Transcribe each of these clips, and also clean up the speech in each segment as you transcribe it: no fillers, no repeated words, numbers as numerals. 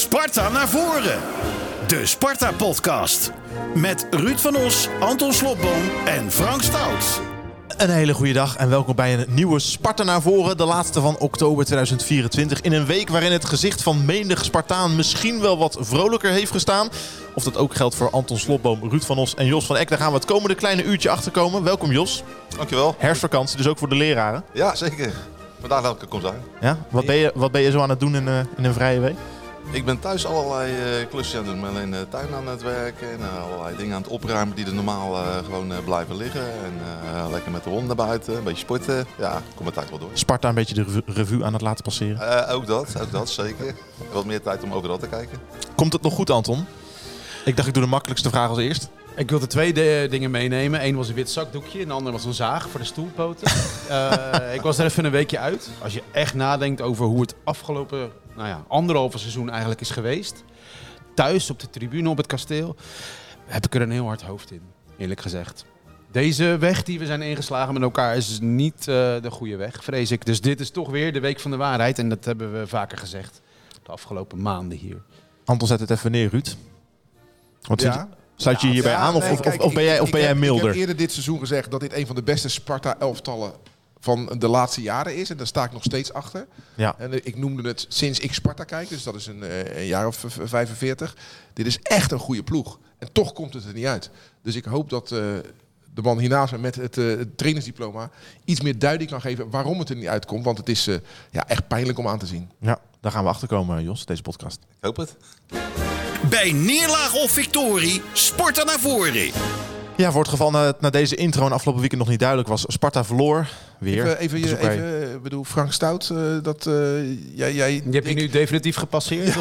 Sparta naar voren. De Sparta-podcast. Met Ruud van Os, Anton Slobboom en Frank Stout. Een hele goede dag en welkom bij een nieuwe Sparta naar voren. De laatste van oktober 2024. In een week waarin het gezicht van menig Spartaan misschien wel wat vrolijker heeft gestaan. Of dat ook geldt voor Anton Slobboom, Ruud van Os en Jos van Eck. Daar gaan we het komende kleine uurtje achterkomen. Welkom Jos. Dankjewel. Herfstvakantie, dus ook voor de leraren. Ja, zeker. Vandaar dat ik er kom zijn. Ja? Wat ben je zo aan het doen in een vrije week? Ik ben thuis allerlei klusjes aan het doen. Ik ben in de tuin aan het werken en allerlei dingen aan het opruimen die er normaal gewoon blijven liggen. En lekker met de hond naar buiten, een beetje sporten. Ja, kom mijn tijd wel door. Sparta een beetje de revue aan het laten passeren. Ook dat, zeker. Wat meer tijd om overal te kijken. Komt het nog goed, Anton? Ik dacht ik doe de makkelijkste vraag als eerst. Ik wilde twee dingen meenemen. Eén was een wit zakdoekje en de ander was een zaag voor de stoelpoten. Ik was er even een weekje uit. Als je echt nadenkt over hoe het afgelopen anderhalve seizoen eigenlijk is geweest. Thuis op de tribune op het kasteel heb ik er een heel hard hoofd in, eerlijk gezegd. Deze weg die we zijn ingeslagen met elkaar is niet de goede weg, vrees ik. Dus dit is toch weer de week van de waarheid. En dat hebben we vaker gezegd de afgelopen maanden hier. Anton, zet het even neer, Ruud. Wat Ja. sluit je hierbij aan of ben jij milder? Ik heb eerder dit seizoen gezegd dat dit een van de beste Sparta-elftallen van de laatste jaren is. En daar sta ik nog steeds achter. Ja. En ik noemde het sinds ik Sparta kijk, dus dat is een jaar of 45. Dit is echt een goede ploeg. En toch komt het er niet uit. Dus ik hoop dat de man hiernaast me met het trainersdiploma iets meer duiding kan geven waarom het er niet uitkomt. Want het is echt pijnlijk om aan te zien. Ja, daar gaan we achter komen, Jos, deze podcast. Ik hoop het. Bij neerlaag of victorie, Sparta naar voren. Ja, voor het geval na deze intro en afgelopen weekend nog niet duidelijk was. Sparta verloor weer. Even bedoel, Frank Stout, jij... Die heb je nu definitief gepasseerd?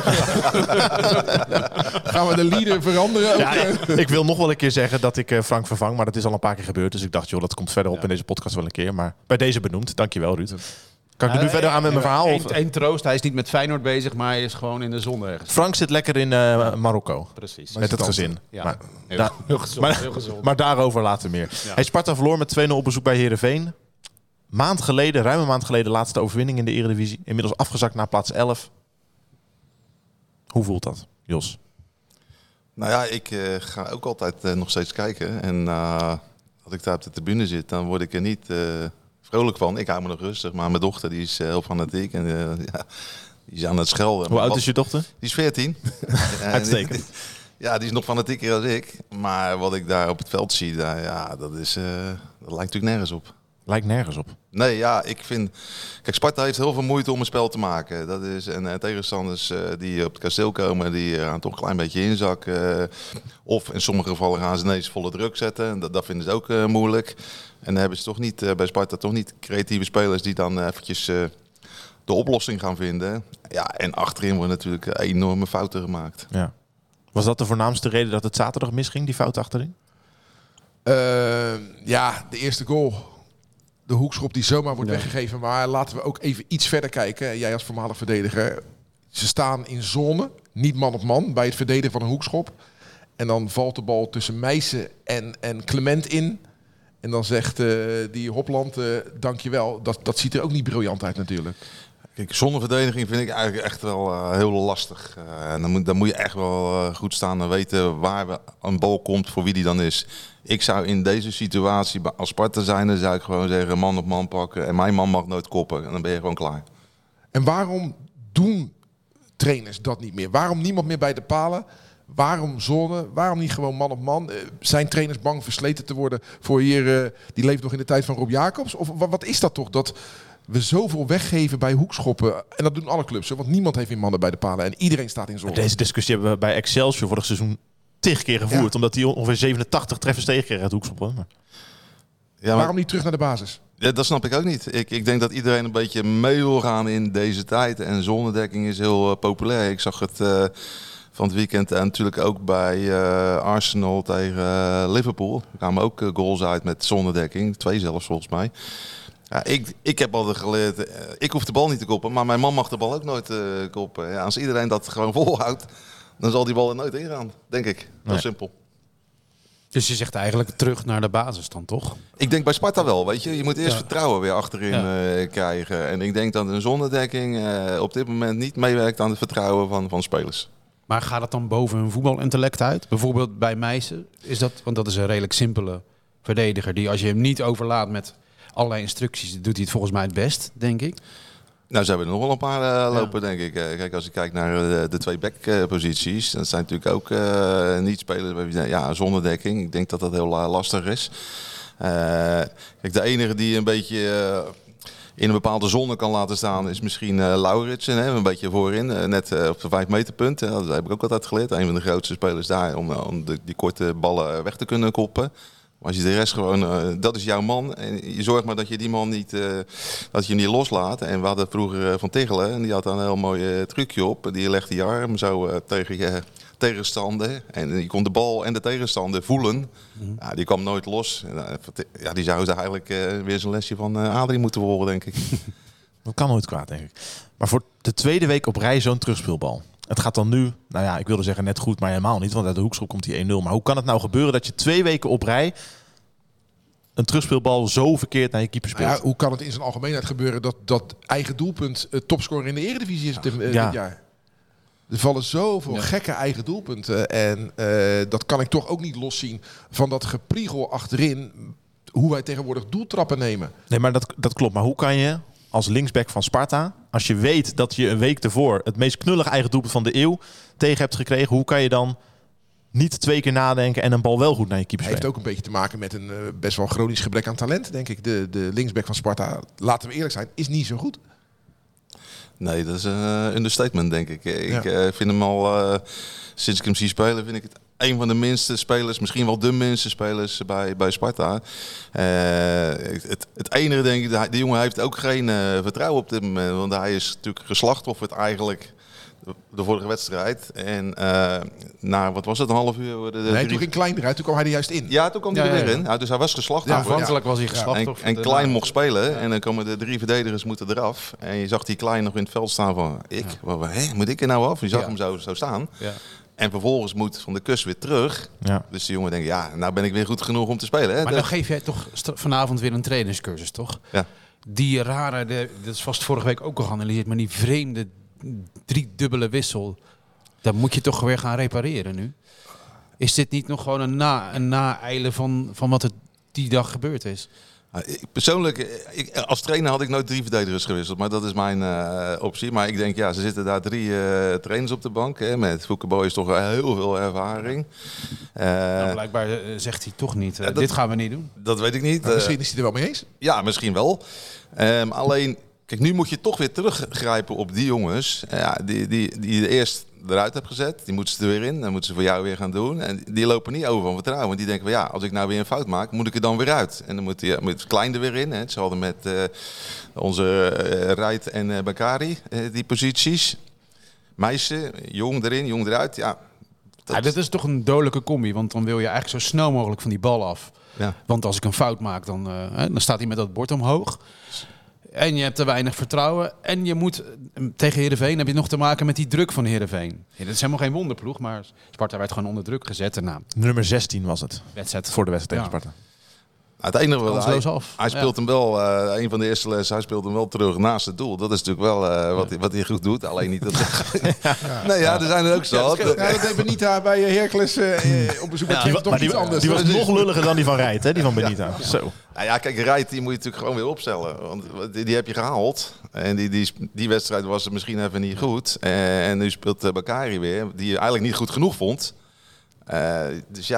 Gaan we de leader veranderen? Ja, ik wil nog wel een keer zeggen dat ik Frank vervang, maar dat is al een paar keer gebeurd. Dus ik dacht, joh, dat komt verderop in deze podcast wel een keer. Maar bij deze benoemd. Dankjewel, Ruud. Kan ik er nu verder aan met mijn verhaal? Eén troost, hij is niet met Feyenoord bezig, maar hij is gewoon in de zon ergens. Frank zit lekker in Marokko. Precies. Met het gezin. Ja, Maar, heel gezond. Heel gezond. maar daarover later meer. Ja. Hey, Sparta verloor met 2-0 op bezoek bij Heerenveen. Ruim een maand geleden, laatste overwinning in de Eredivisie. Inmiddels afgezakt naar plaats 11. Hoe voelt dat, Jos? Nou ja, ik ga ook altijd nog steeds kijken. En als ik daar op de tribune zit, dan word ik er niet vrolijk van. Ik hou me nog rustig, maar mijn dochter die is heel fanatiek. En die is aan het schelden. Hoe oud is je dochter? Die is 14. Uitstekend. Ja, die is nog fanatieker dan ik. Maar wat ik daar op het veld zie, dat lijkt natuurlijk nergens op. Lijkt nergens op. Nee, ja, ik vind... Kijk, Sparta heeft heel veel moeite om een spel te maken. En tegenstanders die op het kasteel komen, die gaan toch een klein beetje inzakken. Of in sommige gevallen gaan ze ineens volle druk zetten. Dat vinden ze ook moeilijk. En dan hebben ze toch niet, bij Sparta toch niet creatieve spelers die dan eventjes de oplossing gaan vinden. Ja, en achterin worden natuurlijk enorme fouten gemaakt. Ja. Was dat de voornaamste reden dat het zaterdag misging, die fout achterin? De eerste goal. De hoekschop die zomaar wordt weggegeven. Maar laten we ook even iets verder kijken. Jij als voormalig verdediger. Ze staan in zone, niet man op man, bij het verdedigen van een hoekschop. En dan valt de bal tussen Meijsen en Clement in. En dan zegt die Hopland, dankjewel. Dat ziet er ook niet briljant uit natuurlijk. Kijk, zonder verdediging vind ik eigenlijk echt wel heel lastig. En dan moet je echt wel goed staan en weten waar een bal komt, voor wie die dan is. Ik zou in deze situatie als Sparta zijnde zou ik gewoon zeggen man op man pakken. En mijn man mag nooit koppen. En dan ben je gewoon klaar. En waarom doen trainers dat niet meer? Waarom niemand meer bij de palen? Waarom zone? Waarom niet gewoon man op man? Zijn trainers bang versleten te worden voor hier? Die leeft nog in de tijd van Rob Jacobs? Of wat is dat toch? Dat we zoveel weggeven bij hoekschoppen. En dat doen alle clubs. Want niemand heeft meer mannen bij de palen. En iedereen staat in zone. Deze discussie hebben we bij Excelsior vorig seizoen 10 keer gevoerd. Omdat die ongeveer 87 treffers tegenkreeg uit hoekschoppen. Maar... Ja, maar... Waarom niet terug naar de basis? Ja, dat snap ik ook niet. Ik denk dat iedereen een beetje mee wil gaan in deze tijd. En zonnedekking is heel populair. Ik zag het van het weekend natuurlijk ook bij Arsenal tegen Liverpool. Er kwamen ook goals uit met zonnedekking. 2 zelfs volgens mij. Ja, ik heb altijd geleerd, ik hoef de bal niet te koppen, maar mijn man mag de bal ook nooit koppen. Ja, als iedereen dat gewoon volhoudt, dan zal die bal er nooit ingaan, denk ik. Heel simpel. Dus je zegt eigenlijk terug naar de basis dan, toch? Ik denk bij Sparta wel, weet je. Je moet eerst vertrouwen weer achterin krijgen. En ik denk dat een zonnedekking op dit moment niet meewerkt aan het vertrouwen van spelers. Maar gaat het dan boven hun voetbalintellect uit? Bijvoorbeeld bij Meijsen is dat, want dat is een redelijk simpele verdediger die als je hem niet overlaat met allerlei instructies, doet hij het volgens mij het best, denk ik. Nou, ze hebben er nog wel een paar lopen, denk ik. Kijk, als je kijkt naar de 2 backposities, dat zijn natuurlijk ook niet spelers zonder dekking. Ik denk dat dat heel lastig is. Kijk, de enige die een beetje in een bepaalde zone kan laten staan is misschien Lauritsen, een beetje voorin, net op de 5 meterpunt. Dat heb ik ook altijd geleerd. Een van de grootste spelers daar om die korte ballen weg te kunnen koppen. Maar als je de rest gewoon, dat is jouw man. En je zorgt maar dat je die man niet, dat je hem niet loslaat. En we hadden vroeger Van Tichelen en die had een heel mooi trucje op. Die legde je arm zo tegen je tegenstander. En je kon de bal en de tegenstander voelen. Ja, die kwam nooit los. Ja, die zou eigenlijk weer zijn lesje van Adrie moeten volgen, denk ik. Dat kan nooit kwaad, denk ik. Maar voor de tweede week op rij zo'n terugspeelbal. Het gaat dan nu, ik wilde zeggen net goed, maar helemaal niet. Want uit de hoekschop komt die 1-0. Maar hoe kan het nou gebeuren dat je 2 weken op rij een terugspeelbal zo verkeerd naar je keeper speelt? Ja, hoe kan het in zijn algemeenheid gebeuren dat eigen doelpunt topscorer in de Eredivisie is dit jaar? Er vallen zoveel gekke eigen doelpunten. En dat kan ik toch ook niet loszien van dat gepriegel achterin. Hoe wij tegenwoordig doeltrappen nemen. Nee, maar dat klopt. Maar hoe kan je als linksback van Sparta, als je weet dat je een week ervoor het meest knullige eigen doelpunt van de eeuw tegen hebt gekregen, hoe kan je dan niet 2 keer nadenken en een bal wel goed naar je keeper spelen? Heeft ook een beetje te maken met een best wel chronisch gebrek aan talent, denk ik. De linksback van Sparta, laten we eerlijk zijn, is niet zo goed. Nee, dat is een understatement, denk ik. Ik vind hem al, sinds ik hem zie spelen, vind ik het een van de minste spelers, misschien wel de minste spelers bij Sparta. Het enige, denk ik, de jongen heeft ook geen vertrouwen op dit moment. Want hij is natuurlijk geslachtofferd eigenlijk de vorige wedstrijd. En wat was het, een half uur? Toen ging Klein eruit, toen kwam hij er juist in. Ja, toen kwam hij er weer in. Ja, dus hij was geslachtofferd. Aanvankelijk was hij geslachtofferd. En Klein mocht spelen. En dan komen de 3 verdedigers moeten eraf. En je zag die Klein nog in het veld staan van, moet ik er nou af? Je zag hem zo staan. Ja. En vervolgens moet Van der Kus weer terug. Ja. Dus de jongen denkt, nou ben ik weer goed genoeg om te spelen. Hè? Maar dan geef jij toch vanavond weer een trainingscursus, toch? Ja. Die rare, dat is vast vorige week ook al geanalyseerd, maar die vreemde 3-dubbele wissel, dat moet je toch weer gaan repareren nu? Is dit niet nog gewoon een naeilen van wat er die dag gebeurd is? Persoonlijk, als trainer had ik nooit 3 verdedigers gewisseld. Maar dat is mijn optie. Maar ik denk, ze zitten daar 3 trainers op de bank. Hè, met Fouke Boy toch heel veel ervaring. Blijkbaar zegt hij toch niet, dit gaan we niet doen. Dat weet ik niet. Misschien is hij er wel mee eens. Ja, misschien wel. Alleen, kijk, nu moet je toch weer teruggrijpen op die jongens. Die je eerst eruit hebt gezet. Die moeten ze er weer in. Dan moeten ze voor jou weer gaan doen. En die lopen niet over van vertrouwen. Want die denken van als ik nou weer een fout maak, moet ik er dan weer uit. En dan moet Klein er weer in. Hè. Hetzelfde met onze Rijt en Bakari. Die posities. Meisje, jong erin, jong eruit. Ja, dit is toch een dodelijke combi. Want dan wil je eigenlijk zo snel mogelijk van die bal af. Ja. Want als ik een fout maak, dan staat hij met dat bord omhoog. En je hebt te weinig vertrouwen. En je moet tegen Heerenveen heb je nog te maken met die druk van Heerenveen. Ja, dat is helemaal geen wonderploeg, maar Sparta werd gewoon onder druk gezet. En nummer 16 was het. Voor de wedstrijd tegen Sparta. Het enige wel, hij speelt hem wel, een van de eerste lessen, hij speelt hem wel terug naast het doel. Dat is natuurlijk wel wat hij goed doet, alleen niet dat. Nee, er zijn er ook zo. Dat deed Benita bij Heracles op bezoek. Die was nog lulliger dan die van Rijt, hè? Die van Benita. Ja. Zo. Nou ja, kijk, Rijt die moet je natuurlijk gewoon weer opstellen. Want die heb je gehaald. En die wedstrijd was er misschien even niet goed. En nu speelt Bakari weer, die je eigenlijk niet goed genoeg vond. Dus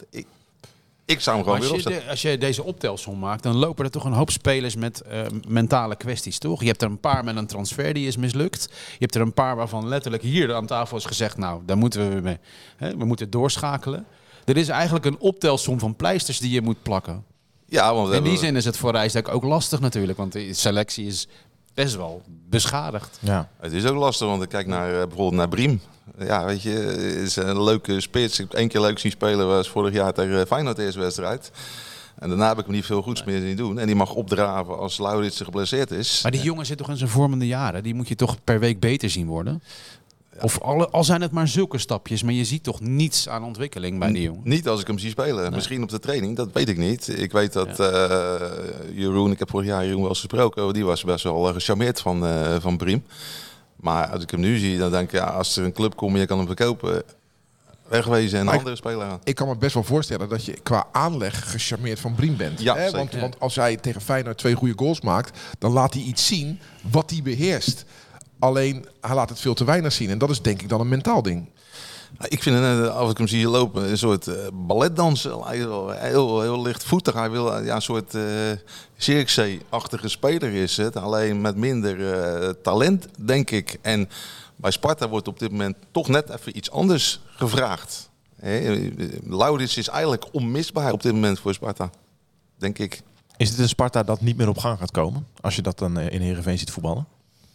ik zou hem gewoon weer opzetten. Als je deze optelsom maakt, dan lopen er toch een hoop spelers met mentale kwesties, toch? Je hebt er een paar met een transfer die is mislukt. Je hebt er een paar waarvan letterlijk hier aan tafel is gezegd, nou, daar moeten we mee. We moeten doorschakelen. Er is eigenlijk een optelsom van pleisters die je moet plakken. Ja, want in die zin is het voor Rijsdijk ook lastig natuurlijk, want de selectie is best wel beschadigd. Ja. Het is ook lastig, want ik kijk bijvoorbeeld naar Briem. Ja, weet je, het is een leuke spits. Ik heb 1 keer leuk zien spelen, was vorig jaar tegen Feyenoord de eerste wedstrijd. En daarna heb ik hem niet veel goeds meer zien doen. En die mag opdraven als Lauritsen geblesseerd is. Maar die jongen zit toch in zijn vormende jaren? Die moet je toch per week beter zien worden? Ja. Of al zijn het maar zulke stapjes, maar je ziet toch niets aan ontwikkeling bij die jongen? Niet als ik hem zie spelen. Nee. Misschien op de training, dat weet ik niet. Ik weet dat Jeroen, ik heb vorig jaar Jeroen wel eens gesproken, die was best wel gecharmeerd van Briem. Maar als ik hem nu zie, dan denk ik, als er een club komt en je kan hem verkopen, wegwezen en een andere speler aan. Ik kan me best wel voorstellen dat je qua aanleg gecharmeerd van Briem bent. Ja, hè? zeker. Want als hij tegen Feyenoord 2 goede goals maakt, dan laat hij iets zien wat hij beheerst. Alleen, hij laat het veel te weinig zien. En dat is denk ik dan een mentaal ding. Ik vind het, als ik hem zie lopen, een soort balletdansen. Heel lichtvoetig. Hij wil een soort Zirkzee-achtige speler is het. Alleen met minder talent, denk ik. En bij Sparta wordt op dit moment toch net even iets anders gevraagd. Laurits is eigenlijk onmisbaar op dit moment voor Sparta. Denk ik. Is het een Sparta dat niet meer op gang gaat komen? Als je dat dan in Heerenveen ziet voetballen?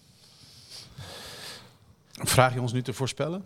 Vraag je ons nu te voorspellen?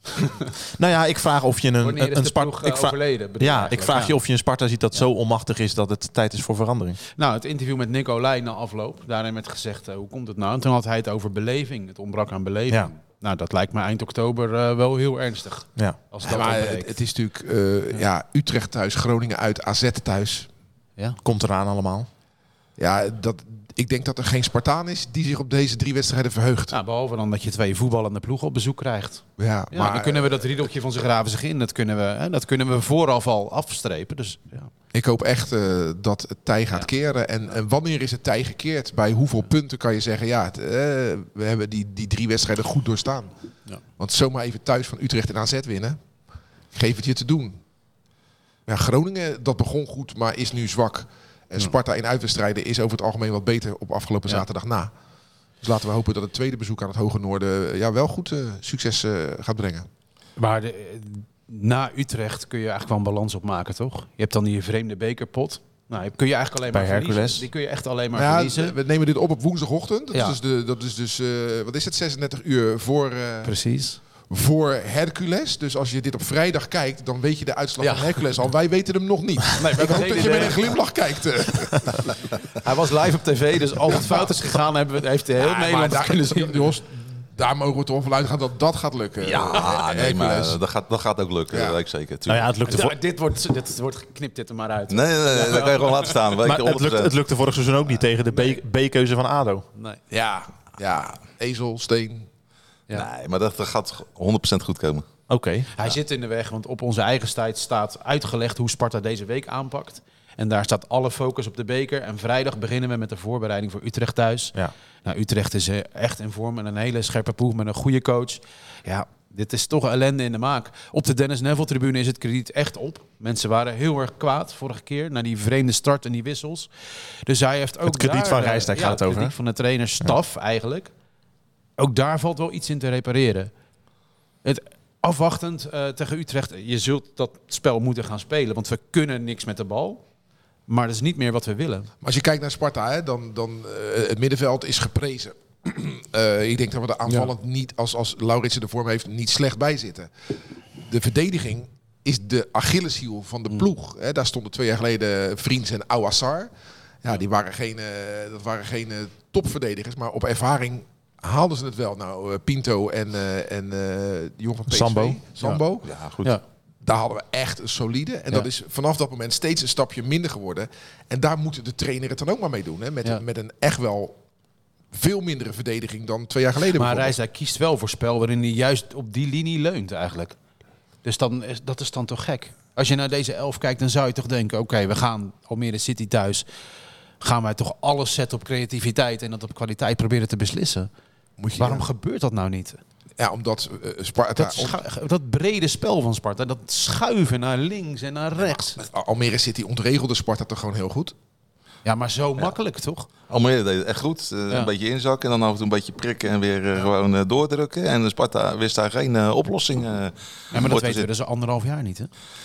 Nou ja, ik vraag of je Wanneer is een de Sparta. ploeg overleden? Ik vraag je of je een Sparta ziet dat zo onmachtig is dat het tijd is voor verandering. Nou, het interview met Nicolai na afloop. Daarin werd gezegd, hoe komt het nou? En toen had hij het over beleving. Het ontbrak aan beleving. Ja. Nou, dat lijkt me eind oktober wel heel ernstig. Ja. Als Ja, dat maar ontbreekt. het is natuurlijk Utrecht thuis, Groningen uit, AZ thuis. Ja. Komt eraan allemaal. Ja, ik denk dat er geen Spartaan is die zich op deze 3 wedstrijden verheugt. Nou, behalve dan dat je 2 voetballende ploegen op bezoek krijgt. Ja, Ja, maar dan kunnen we dat riedeltje van ze graven zich in. Dat kunnen we vooraf al afstrepen. Dus, ja. ik hoop echt dat het tij gaat keren. En wanneer is het tij gekeerd? Bij hoeveel punten kan je zeggen, we hebben die 3 wedstrijden goed doorstaan. Ja. Want zomaar even thuis van Utrecht en AZ winnen, geef het je te doen. Ja, Groningen, dat begon goed, maar is nu zwak. En Sparta in uitwedstrijden is over het algemeen wat beter op afgelopen zaterdag na. Dus laten we hopen dat het tweede bezoek aan het Hoge Noorden wel goed succes gaat brengen. Maar na Utrecht kun je eigenlijk wel een balans opmaken, toch? Je hebt dan die vreemde bekerpot. Nou, kun je eigenlijk alleen maar Bij verliezen. Hercules. Die kun je echt alleen maar Ja, verliezen. we nemen dit op woensdagochtend. Ja. Dat is dus wat is het, 36 uur Precies. voor Hercules. Dus als je dit op vrijdag kijkt, dan weet je de uitslag Ja. van Hercules al. Wij weten hem nog niet. Ik hoop dat je met een glimlach kijkt. Hij was live op tv, dus als het fout is gegaan, heeft heel Nederland het kunnen zien. Jongens, daar mogen we toch van uitgaan dat dat gaat lukken. Ja, nee, Hercules. maar dat gaat ook lukken. Ja. Dat weet ik zeker. Nou ja, het lukte, Dit wordt geknipt dit er maar uit. Nee, dat kan je gewoon laten staan. Weet maar je, het lukte vorig seizoen ook niet tegen de B-keuze van ADO. Nee. Ja, ezel, steen. Ja. Nee, maar dat gaat 100% goed komen. Oké. Hij zit in de weg, want op onze eigen site staat uitgelegd hoe Sparta deze week aanpakt. En daar staat alle focus op de beker. En vrijdag beginnen we met de voorbereiding voor Utrecht thuis. Ja. Nou, Utrecht is echt in vorm en een hele scherpe ploeg met een goede coach. Ja, dit is toch ellende in de maak. Op de Dennis Neville-tribune is het krediet echt op. Mensen waren heel erg kwaad vorige keer na die vreemde start en die wissels. Dus hij heeft ook Het krediet daar, van Rijsdijk gaat het over, krediet hè? van de trainerstaf eigenlijk. Ook daar valt wel iets in te repareren. Het afwachtend tegen Utrecht. Je zult dat spel moeten gaan spelen, want we kunnen niks met de bal. Maar dat is niet meer wat we willen. Maar als je kijkt naar Sparta, hè, dan het middenveld is geprezen. Ik denk dat we er aanvallend niet, als Lauritsen de vorm heeft, niet slecht bij zitten. De verdediging is de Achilleshiel van de ploeg. Hè. Daar stonden 2 jaar geleden Vriends en Ouassar. Ja, dat waren geen topverdedigers, maar op ervaring haalden ze het wel. Nou, Pinto en de jongen van PSV. Sambo. Ja, goed. Ja. Daar hadden we echt een solide. En dat is vanaf dat moment steeds een stapje minder geworden. En daar moet de trainer het dan ook maar mee doen. Hè? Met een echt wel veel mindere verdediging dan 2 jaar geleden. Maar Rijsdijk kiest wel voor spel waarin hij juist op die linie leunt eigenlijk. Dus dat is dan toch gek. Als je naar deze 11 kijkt, dan zou je toch denken... Oké, we gaan Almere City thuis. Gaan wij toch alles zetten op creativiteit en dat op kwaliteit proberen te beslissen? Waarom gebeurt dat nou niet? Ja, omdat Sparta... Dat brede spel van Sparta, dat schuiven naar links en naar rechts. Almere City ontregelde Sparta toch gewoon heel goed. Ja, maar zo makkelijk toch? Almere deed het echt goed. Een beetje inzakken en dan af en toe een beetje prikken en weer gewoon doordrukken. En de Sparta wist daar geen oplossing Ja, maar dat weten we dus 1,5 jaar niet, hè?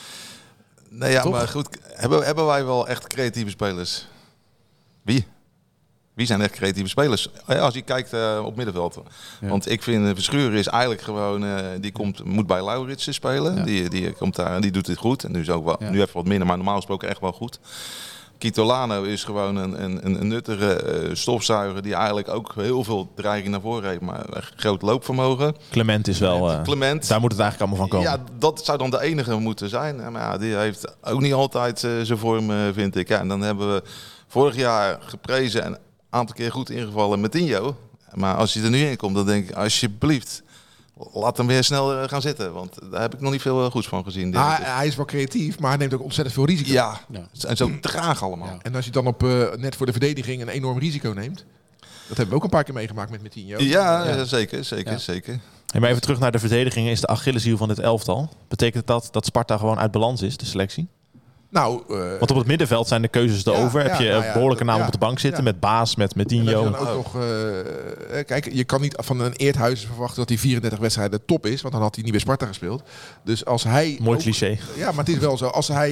Nee, ja, Toch? maar goed. Hebben wij wel echt creatieve spelers? Wie? Wie zijn echt creatieve spelers? Als je kijkt op middenveld. Ja. Want ik vind Verschuren is eigenlijk gewoon... moet bij Lauritsen spelen. Ja. Die komt daar en die doet dit goed. En nu is ook wel, Ja. nu even wat minder, maar normaal gesproken echt wel goed. Kitolano is gewoon een nuttige stofzuiger die eigenlijk ook heel veel dreiging naar voren heeft. Maar een groot loopvermogen. Clement is wel... Clement. Daar moet het eigenlijk allemaal van komen. Ja, dat zou dan de enige moeten zijn. Maar ja, die heeft ook niet altijd zijn vorm, vind ik. Ja, en dan hebben we vorig jaar geprezen en een aantal keer goed ingevallen met Dinho. Maar als hij er nu in komt, dan denk ik, alsjeblieft, laat hem weer snel gaan zitten. Want daar heb ik nog niet veel goeds van gezien. Hij is wel creatief, maar hij neemt ook ontzettend veel risico. Ja, en zo traag allemaal. Ja. En als je dan net voor de verdediging een enorm risico neemt. Dat hebben we ook een paar keer meegemaakt met Metinho. Ja, zeker. Hey, maar even terug naar de verdediging. Is de Achilleshiel van dit elftal. Betekent dat Sparta gewoon uit balans is, de selectie? Nou, Want op het middenveld zijn de keuzes erover. Heb je behoorlijke namen op de bank zitten. Met Baas, met Metinho. dan ook nog, kijk, je kan niet van een Eerthuizen verwachten dat hij 34 wedstrijden top is. Want dan had hij niet bij Sparta gespeeld. Dus als hij... Mooi cliché. Ja, maar het is wel zo.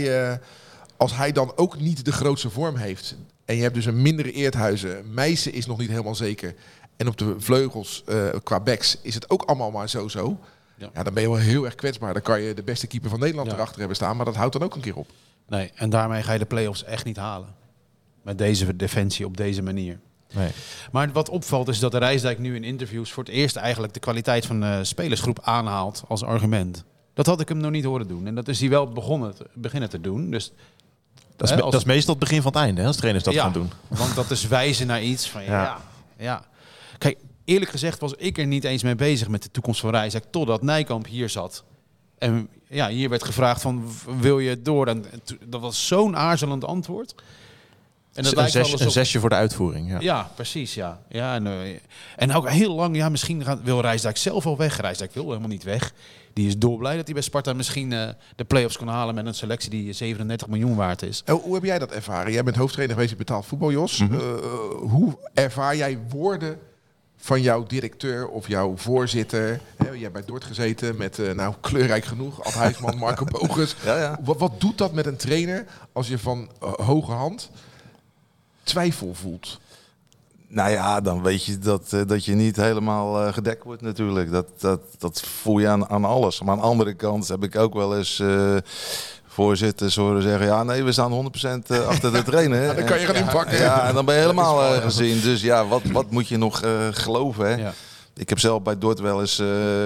Als hij dan ook niet de grootste vorm heeft. En je hebt dus een mindere Eerthuizen. Meijsen is nog niet helemaal zeker. En op de vleugels qua backs is het ook allemaal maar zo. Ja, dan ben je wel heel erg kwetsbaar. Dan kan je de beste keeper van Nederland erachter hebben staan. Maar dat houdt dan ook een keer op. Nee, en daarmee ga je de play-offs echt niet halen. Met deze defensie op deze manier. Nee. Maar wat opvalt is dat de Rijsdijk nu in interviews voor het eerst eigenlijk de kwaliteit van de spelersgroep aanhaalt als argument. Dat had ik hem nog niet horen doen. En dat is hij wel beginnen te doen. Dus, Dat is meestal het begin van het einde, hè, als trainers dat gaan doen. Want dat is wijzen naar iets van ja. Kijk, eerlijk gezegd was ik er niet eens mee bezig met de toekomst van Rijsdijk totdat Nijkamp hier zat. En ja, hier werd gevraagd van, wil je door? En dat was zo'n aarzelend antwoord. En dat lijkt wel alsof... Een zesje voor de uitvoering. Ja, precies. Ja, en ook heel lang, misschien wil Rijsdijk zelf al weg. Rijsdijk wil helemaal niet weg. Die is dolblij dat hij bij Sparta misschien de play-offs kon halen met een selectie die 37 miljoen waard is. Hoe heb jij dat ervaren? Jij bent hoofdtrainer geweest in betaald voetbal, Jos. Hoe ervaar jij woorden van jouw directeur of jouw voorzitter? Jij hebt bij Dort gezeten met, kleurrijk genoeg, Ad Huisman, Marco Bogus. Ja. Wat doet dat met een trainer als je van hoge hand twijfel voelt? Nou ja, dan weet je dat je niet helemaal gedekt wordt natuurlijk. Dat voel je aan alles. Maar aan de andere kant heb ik ook wel eens voorzitters horen zeggen... ja, nee, we staan 100% achter de trainer. Ja, dan kan je gaan inpakken. Ja, en dan ben je helemaal gezien. Dus ja, wat moet je nog geloven? Hè? Ja. Ik heb zelf bij Dort wel eens...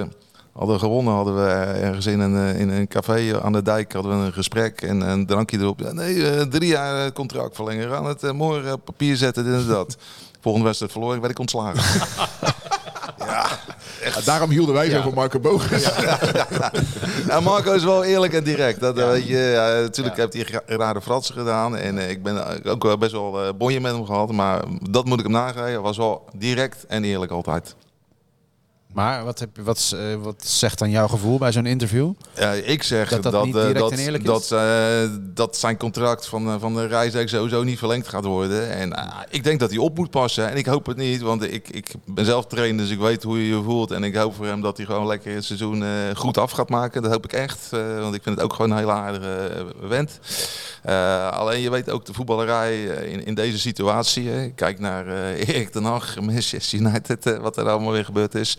hadden we ergens in een café aan de dijk hadden we een gesprek en een drankje erop. Ja, nee, 3 jaar contract verlengen. We gaan het morgen op papier zetten, dit en dat. Volgende wedstrijd verloren, werd ik ontslagen. Ja, daarom hielden wij zo van Marco Bogus. Ja, Marco is wel eerlijk en direct. Weet je, natuurlijk heeft hij rare fratsen gedaan. En ik ben ook wel best wel bonje met hem gehad. Maar dat moet ik hem nageven. Hij was wel direct en eerlijk altijd. Maar wat zegt dan jouw gevoel bij zo'n interview? Ik zeg dat zijn contract van de Rijsdijk sowieso niet verlengd gaat worden. En ik denk dat hij op moet passen. En ik hoop het niet, want ik ben zelf trainer, dus ik weet hoe je je voelt. En ik hoop voor hem dat hij gewoon lekker het seizoen goed af gaat maken. Dat hoop ik echt, want ik vind het ook gewoon een hele aardige vent. Alleen je weet ook de voetballerij in deze situatie. Kijk naar Erik ten Hag, Manchester United, wat er allemaal weer gebeurd is.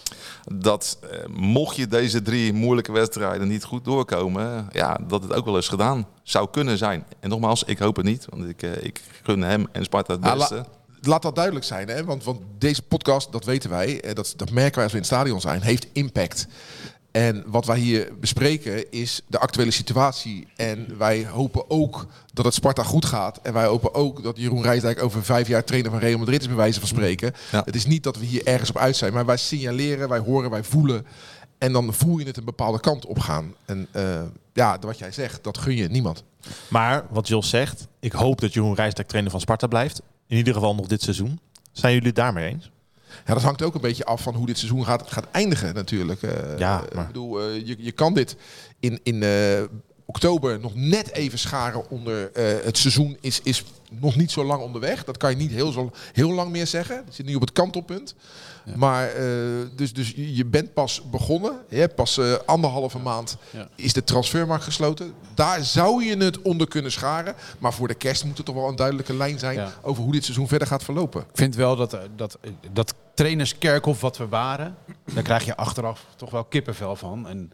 Dat mocht je deze 3 moeilijke wedstrijden niet goed doorkomen, ja, dat het ook wel eens gedaan zou kunnen zijn. En nogmaals, ik hoop het niet, want ik gun hem en Sparta het beste. Laat dat duidelijk zijn, hè? Want deze podcast, dat weten wij, dat merken wij als we in het stadion zijn, heeft impact. En wat wij hier bespreken is de actuele situatie. En wij hopen ook dat het Sparta goed gaat. En wij hopen ook dat Jeroen Rijsdijk over 5 jaar trainer van Real Madrid is, bij wijze van spreken. Ja. Het is niet dat we hier ergens op uit zijn. Maar wij signaleren, wij horen, wij voelen. En dan voel je het een bepaalde kant op gaan. En wat jij zegt, dat gun je niemand. Maar wat Jos zegt, ik hoop dat Jeroen Rijsdijk trainer van Sparta blijft. In ieder geval nog dit seizoen. Zijn jullie het daarmee eens? Ja, dat hangt ook een beetje af van hoe dit seizoen gaat eindigen natuurlijk. Ik bedoel, je kan dit in oktober nog net even scharen onder het seizoen is nog niet zo lang onderweg. Dat kan je niet heel lang meer zeggen. Het zit nu op het kantelpunt. Ja. Maar dus je bent pas begonnen. Pas 1,5 maand is de transfermarkt gesloten. Daar zou je het onder kunnen scharen. Maar voor de kerst moet er toch wel een duidelijke lijn zijn over hoe dit seizoen verder gaat verlopen. Ik vind wel dat trainerskerkhof wat we waren, daar krijg je achteraf toch wel kippenvel van. En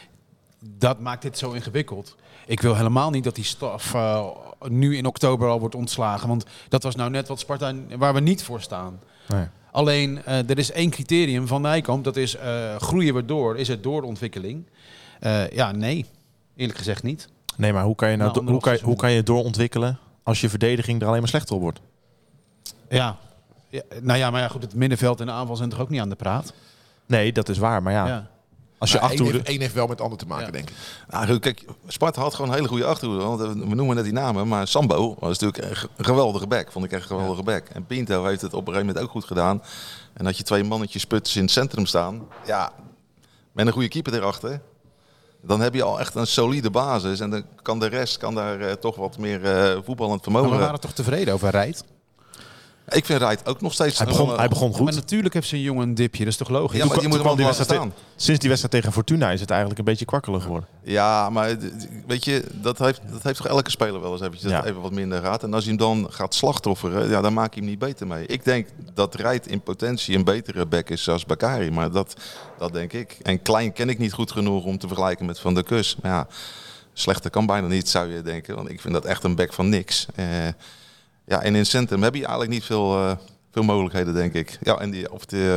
dat maakt dit zo ingewikkeld. Ik wil helemaal niet dat die staf nu in oktober al wordt ontslagen. Want dat was nou net wat Sparta waar we niet voor staan. Nee. Alleen, er is 1 criterium van Nijkamp. Dat is, groeien we door? Is het doorontwikkeling? Nee. Eerlijk gezegd niet. Nee, maar hoe kan je doorontwikkelen als je verdediging er alleen maar slechter op wordt? Ja, Ja, nou ja, maar ja, goed, het middenveld en de aanval zijn toch ook niet aan de praat? Nee, dat is waar. Maar ja, als je achterhoede... Eén heeft wel met ander te maken, denk ik. Nou, kijk, Sparta had gewoon een hele goede achterhoede. Want we noemen net die namen, maar Sambo was natuurlijk een geweldige back. Vond ik echt een geweldige back. En Pinto heeft het op een gegeven moment ook goed gedaan. En dat je 2 mannetjes putters in het centrum staan. Ja, met een goede keeper erachter. Dan heb je al echt een solide basis. En dan kan de rest daar toch wat meer voetballend vermogen. Maar we waren toch tevreden over Rijt? Ik vind Wright ook nog steeds... Hij begon goed. Maar natuurlijk heeft zijn jongen een dipje, dat is toch logisch? Ja, maar je moet hem ook laten staan. Sinds die wedstrijd tegen Fortuna is het eigenlijk een beetje kwakkelig geworden. Ja, maar weet je, dat heeft toch elke speler wel eens eventjes dat het even wat minder gaat. En als hij hem dan gaat slachtofferen, ja, dan maak je hem niet beter mee. Ik denk dat Wright in potentie een betere back is als Bakary, maar dat denk ik. En Klein ken ik niet goed genoeg om te vergelijken met Van der Kus. Maar ja, slechter kan bijna niet, zou je denken. Want ik vind dat echt een back van niks. Ja, en in het centrum heb je eigenlijk niet veel mogelijkheden, denk ik. Ja, en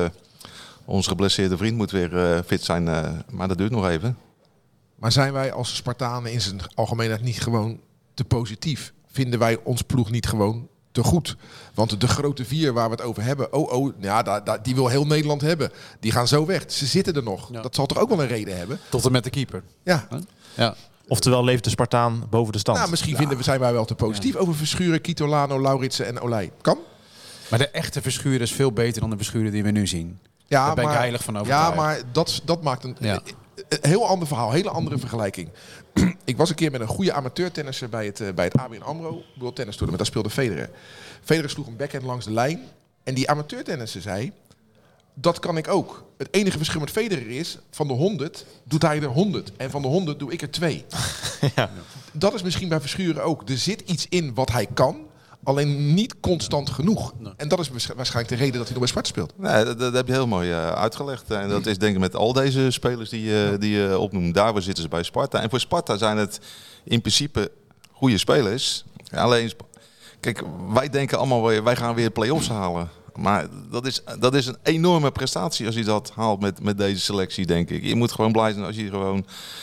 onze geblesseerde vriend moet weer fit zijn, maar dat duurt nog even. Maar zijn wij als Spartanen in zijn algemeenheid niet gewoon te positief? Vinden wij ons ploeg niet gewoon te goed? Want de grote 4 waar we het over hebben, die wil heel Nederland hebben. Die gaan zo weg. Ze zitten er nog. Ja. Dat zal toch ook wel een reden hebben? Tot en met de keeper. Ja. Ja. Oftewel leeft de Spartaan boven de stand. Nou, misschien zijn wij wel te positief over Verschuren, Kitolano, Lauritsen en Olij. Kan? Maar de echte Verschuren is veel beter dan de Verschuren die we nu zien. Ja, Daar ben ik heilig van overtuigd. Ja, maar dat maakt een heel ander verhaal, hele andere vergelijking. Ik was een keer met een goede amateurtennisser bij het ABN AMRO World Tennis Tour, maar daar speelde Federer. Federer sloeg een backhand langs de lijn en die amateurtennisser zei: dat kan ik ook. Het enige verschil met Federer is, van de 100 doet hij er 100. En van de 100 doe ik er 2. Ja. Dat is misschien bij Verschuren ook. Er zit iets in wat hij kan, alleen niet constant genoeg. Nee. En dat is waarschijnlijk de reden dat hij nog bij Sparta speelt. Nee, dat heb je heel mooi uitgelegd. En dat is denk ik met al deze spelers die je opnoemt. Daar zitten ze bij Sparta. En voor Sparta zijn het in principe goede spelers. Alleen, kijk, wij denken allemaal, wij gaan weer play-offs halen. Maar dat is een enorme prestatie als je dat haalt met deze selectie, denk ik. Je moet gewoon blij zijn als je gewoon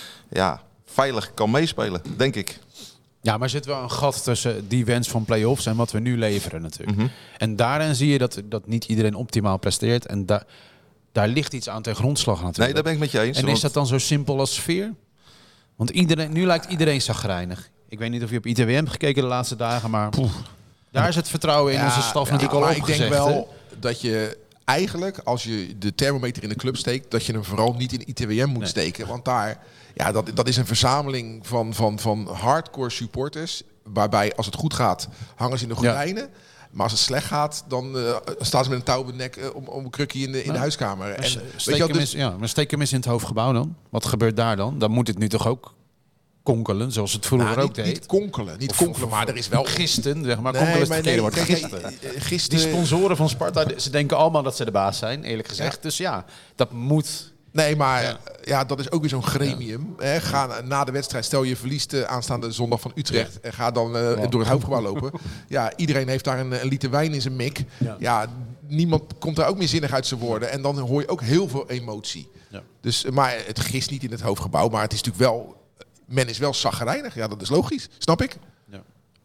veilig kan meespelen, denk ik. Ja, maar er zit wel een gat tussen die wens van play-offs en wat we nu leveren natuurlijk. Mm-hmm. En daarin zie je dat niet iedereen optimaal presteert. En daar ligt iets aan ten grondslag natuurlijk. Nee, daar ben ik met je eens. En is dat dan zo simpel als sfeer? Want nu lijkt iedereen chagrijnig. Ik weet niet of je op ITWM hebt gekeken de laatste dagen, maar... Daar is het vertrouwen in onze staf natuurlijk al opgezegd. Ik denk wel dat je eigenlijk, als je de thermometer in de club steekt, dat je hem vooral niet in ITWM moet steken. Want daar, dat is een verzameling van hardcore supporters. Waarbij als het goed gaat, hangen ze in de gordijnen. Ja. Maar als het slecht gaat, dan staan ze met een touw op de nek om een krukje in de huiskamer. En, maar steek hem eens in het hoofdgebouw dan. Wat gebeurt daar dan? Dan moet het nu toch ook konkelen, zoals het vroeger ook deed. Niet konkelen, maar er is wel... Gisten, zeg maar. Konkelen is het verkeerde woord. Gisten. Die sponsoren van Sparta, ze denken allemaal dat ze de baas zijn, eerlijk gezegd. Ja. Dus ja, dat moet... Nee, maar dat is ook weer zo'n gremium. Ja. Ga na de wedstrijd, stel je verliest aanstaande zondag van Utrecht. En ga dan door het hoofdgebouw lopen. Ja, iedereen heeft daar een liter wijn in zijn mik. Ja, niemand komt daar ook meer zinnig uit zijn woorden. En dan hoor je ook heel veel emotie. Ja. Dus, maar het gist niet in het hoofdgebouw, maar het is natuurlijk wel... Men is wel chagrijnig, ja, dat is logisch. Snap ik? Ja.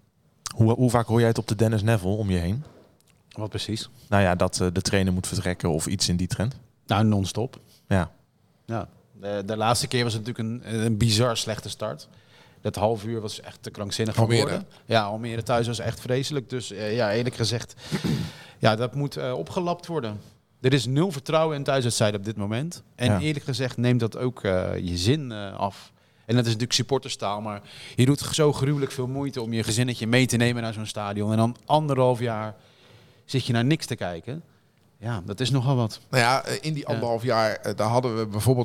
Hoe vaak hoor jij het op de Dennis Neville om je heen? Wat precies? Nou ja, dat de trainer moet vertrekken of iets in die trend. Nou, non-stop. Ja. De laatste keer was het natuurlijk een bizar slechte start. Dat half uur was echt te krankzinnig geworden. Ja, Almere thuis was echt vreselijk. Dus eerlijk gezegd, dat moet opgelapt worden. Er is 0 vertrouwen in thuiswedstrijden op dit moment. En eerlijk gezegd neemt dat ook je zin af. En dat is natuurlijk supporterstaal, maar je doet zo gruwelijk veel moeite om je gezinnetje mee te nemen naar zo'n stadion. En dan 1,5 jaar zit je naar niks te kijken. Ja, dat is nogal wat. Nou ja, in die 1,5 jaar, daar hadden we bijvoorbeeld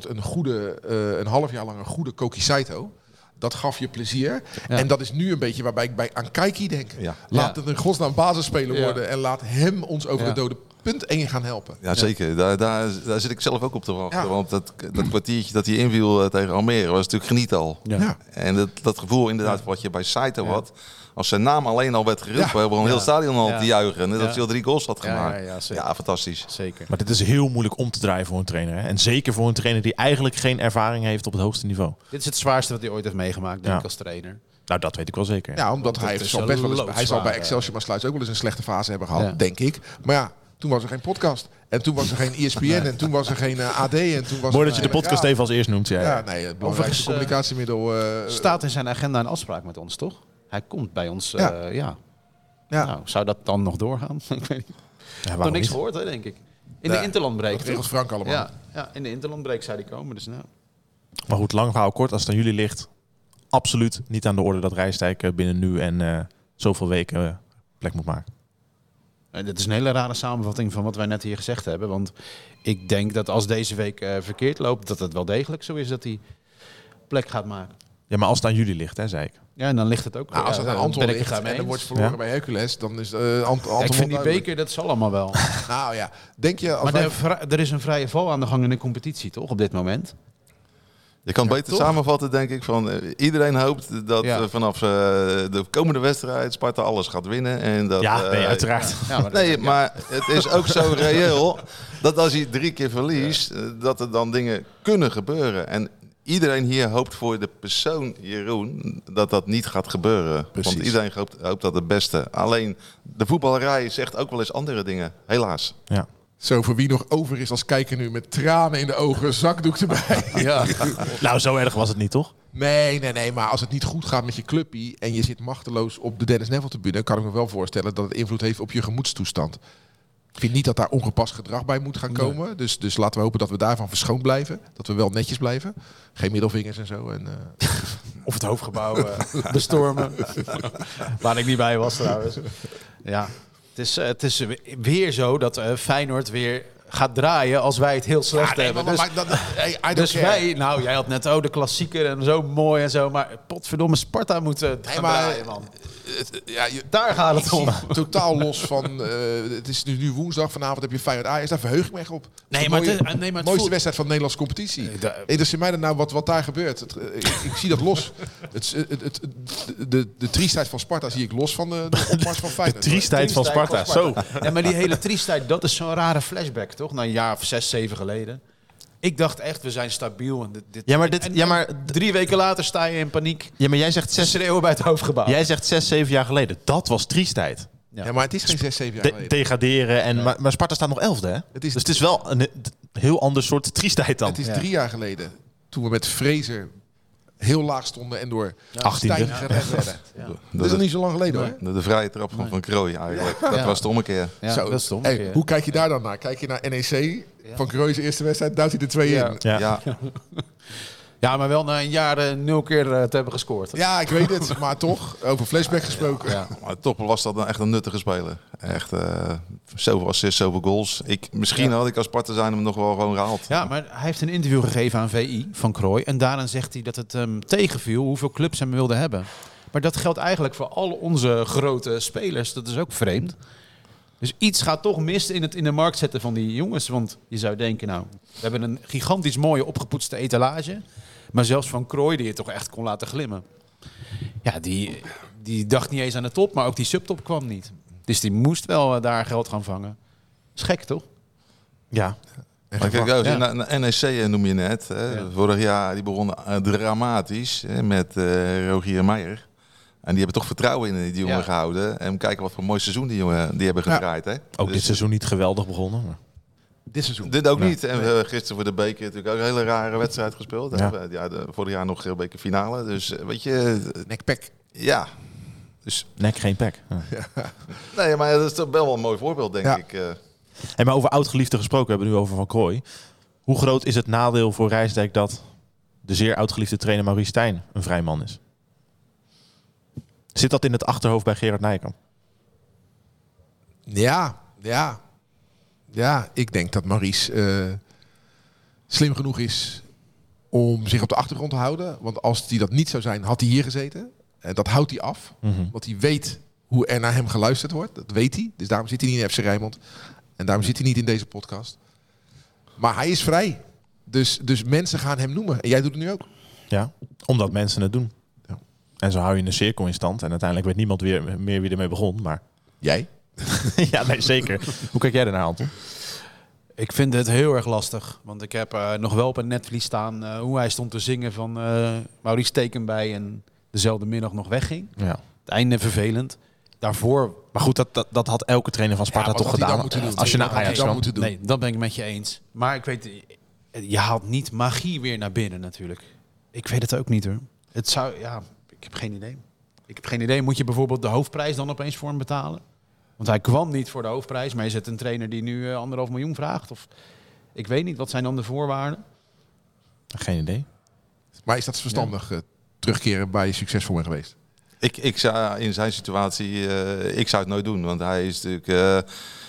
een half jaar lang een goede Koki Saito. Dat gaf je plezier. Ja. En dat is nu een beetje waarbij ik bij Ankaiki denk. Ja. Laat het een godsnaam basisspeler worden en laat hem ons over de dode punt 1 gaan helpen. Ja, zeker. Daar zit ik zelf ook op te wachten. Ja. Want dat kwartiertje dat hij inviel tegen Almere was natuurlijk geniet al. Ja. Ja. En dat gevoel inderdaad wat je bij Saito had. Als zijn naam alleen al werd geroepen, we hebben een heel stadion al te juichen. En dat hij al 3 goals had gemaakt. Ja, fantastisch. Zeker. Maar dit is heel moeilijk om te draaien voor een trainer. Hè? En zeker voor een trainer die eigenlijk geen ervaring heeft op het hoogste niveau. Dit is het zwaarste wat hij ooit heeft meegemaakt, denk ik, als trainer. Nou, dat weet ik wel zeker. Ja, omdat hij zal best wel eens, hij zal bij Excelsior Maasluis ook wel eens een slechte fase hebben gehad, denk ik. Maar ja, Toen was er geen podcast. En toen was er geen ESPN. En toen was er geen AD. En toen was Mooi er dat je de podcast even als eerst noemt. Ja. Ja, nee, het belangrijkste Overigens, communicatiemiddel. Staat in zijn agenda een afspraak met ons, toch? Hij komt bij ons, Ja. ja. Ja. Nou, zou dat dan nog doorgaan? Ik weet niet. Ja, Nog waarom niks niet? gehoord, hè, denk ik. In Nee, de Interlandbreek, dat regelt toch? Frank allemaal. Ja, in de Interlandbreek zou die komen. Dus nou. Maar goed, lang verhaal kort. Als het aan jullie ligt, absoluut niet aan de orde dat Rijsdijk binnen nu en zoveel weken plek moet maken. Dit is een hele rare samenvatting van wat wij net hier gezegd hebben. Want ik denk dat als deze week verkeerd loopt, dat het wel degelijk zo is dat hij plek gaat maken. Ja, maar als het aan jullie ligt, hè, zei ik. Ja, en dan ligt het ook. Nou, als het aan dan Anton ben ik ligt het daarmee en er eens. wordt verloren Ja. bij Hercules, dan is Anton Ik vind die duidelijk. beker, dat zal allemaal wel. Nou ja, denk je... Als Maar wij... er is een vrije val aan de gang in de competitie, toch? Op dit moment. Je kan beter toch? samenvatten, denk ik, van iedereen hoopt dat Ja. Vanaf de komende wedstrijd Sparta alles gaat winnen. En dat, Ja, nee, uiteraard. Ja, maar Nee, maar het is ook zo reëel dat als hij 3 keer verliest, dat er dan dingen kunnen gebeuren. En iedereen hier hoopt voor de persoon Jeroen dat dat niet gaat gebeuren. Precies. Want iedereen hoopt dat het beste. Alleen de voetballerij zegt ook wel eens andere dingen, helaas. Ja. Zo, voor wie nog over is als kijker nu met tranen in de ogen, zakdoek erbij. Ja. Nou, zo erg was het niet, toch? Nee, maar als het niet goed gaat met je clubpie en je zit machteloos op de Dennis Neville tribune, kan ik me wel voorstellen dat het invloed heeft op je gemoedstoestand. Ik vind niet dat daar ongepast gedrag bij moet gaan komen. Dus laten we hopen dat we daarvan verschoond blijven. Dat we wel netjes blijven. Geen middelvingers en zo. En, Of het hoofdgebouw bestormen. Waar ik niet bij was trouwens. Ja, het is weer zo dat Feyenoord weer gaat draaien als wij het heel slecht hebben. Dus wij, nou jij had net de klassieker en zo mooi en zo. Maar potverdomme Sparta moet gaan draaien, man. Daar gaat het om. Totaal los van... het is nu woensdag, vanavond heb je Feyenoord Ajax. Daar verheug ik me echt op. Nee, maar het mooiste voelt- wedstrijd van de Nederlandse competitie. Interesseert mij dan nou wat daar gebeurt. Ik zie dat los. De triestheid van Sparta zie ik los van de opmars van Feyenoord. Triestheid van Sparta. Zo. Ja, maar die hele triestheid, dat is zo'n rare flashback, toch? Na een jaar of 6, 7 geleden. Ik dacht echt, we zijn stabiel. En Ja, maar 3 weken later sta je in paniek. Ja, maar jij zegt Ze schreeuwen bij het hoofdgebouw. Jij zegt 6, 7 jaar geleden. Dat was triestijd. Ja, maar het is geen 6, 7 jaar geleden. Degraderen. En, maar Sparta staat nog 11e, hè? Het is- Dus het is wel een heel ander soort triestijd dan. Het is 3 jaar geleden. Toen we met Fraser heel laag stonden en door 18e. Stijn gered werden. Dat is nog niet zo lang geleden hoor. De vrije trap van Krooi eigenlijk. Dat was de ommekeer. Ja, Zo, dat is dom. hey, hoe kijk je daar dan naar? Kijk je naar NEC van Cruyff's eerste wedstrijd? Duwt hij er 2 Ja. in. Ja. Ja, maar wel na een jaar 0 keer te hebben gescoord. Ja, ik weet het. Maar toch, over flashback gesproken. Ja. Maar toch was dat dan echt een nuttige speler. Echt zoveel assists, zoveel goals. Misschien had ik als Sparta zijn hem nog wel gewoon gehaald. Ja, maar hij heeft een interview gegeven aan VI van Krooi. En daarin zegt hij dat het hem tegenviel hoeveel clubs hem wilden hebben. Maar dat geldt eigenlijk voor al onze grote spelers. Dat is ook vreemd. Dus iets gaat toch mis in het in de markt zetten van die jongens. Want je zou denken, nou, we hebben een gigantisch mooie opgepoetste etalage. Maar zelfs van Krooi die je toch echt kon laten glimmen. Ja, die dacht niet eens aan de top, maar ook die subtop kwam niet. Dus die moest wel daar geld gaan vangen. Is gek, toch? Ja. Maar kijk, als je Ja. naar NEC noem je net. Hè. Ja. Vorig jaar die begonnen dramatisch met Rogier Meijer. En die hebben toch vertrouwen in die jongen Ja. gehouden. En kijken wat voor een mooi seizoen die jongen die hebben gedraaid. Hè. Ook Dus dit seizoen niet geweldig begonnen. Maar. Dit seizoen. dit ook niet. En gisteren voor de beker natuurlijk ook een hele rare wedstrijd gespeeld. Ja. Ja, vorig jaar nog beker finale. Dus weet je, Nekpek. ja. Dus, Nek geen pek. Ja. nee, maar dat is toch wel een mooi voorbeeld, denk Ja. ik. Hey, maar over oud-geliefde gesproken, we hebben het nu over Van Krooi. Hoe groot is het nadeel voor Rijsdijk dat de zeer oud-geliefde trainer Maurice Stijn een vrij man is? Zit dat in het achterhoofd bij Gerard Nijkamp? Ja, ik denk dat Maurice slim genoeg is om zich op de achtergrond te houden. Want als hij dat niet zou zijn, had hij hier gezeten. En dat houdt hij af. Want hij weet hoe er naar hem geluisterd wordt. Dat weet hij. Dus daarom zit hij niet in FC Rijnmond. En daarom zit hij niet in deze podcast. Maar hij is vrij. Dus mensen gaan hem noemen. En jij doet het nu ook. Ja, omdat mensen het doen. Ja. En zo hou je een cirkel in stand. En uiteindelijk weet niemand meer wie ermee begon. Maar Jij? ja, nee, zeker. Hoe kijk jij ernaar, Anton? Ik vind het heel erg lastig. Want ik heb nog wel op een netvlies staan hoe hij stond te zingen van Maurice Stekenbij en dezelfde middag nog wegging. Ja. Het einde vervelend. daarvoor... Maar goed, dat had elke trainer van Sparta toch gedaan. Als je naar Ajax kwam. Nee, dat ben ik met je eens. Maar ik weet, je haalt niet magie weer naar binnen natuurlijk. Ik weet het ook niet hoor. Het zou, ik heb geen idee. Moet je bijvoorbeeld de hoofdprijs dan opeens voor hem betalen? Want hij kwam niet voor de hoofdprijs, maar is het een trainer die nu 1,5 miljoen vraagt? Of ik weet niet, wat zijn dan de voorwaarden? Geen idee. Maar is dat verstandig terugkeren bij succesvol geweest? Ik zou in zijn situatie, ik zou het nooit doen. Want hij is natuurlijk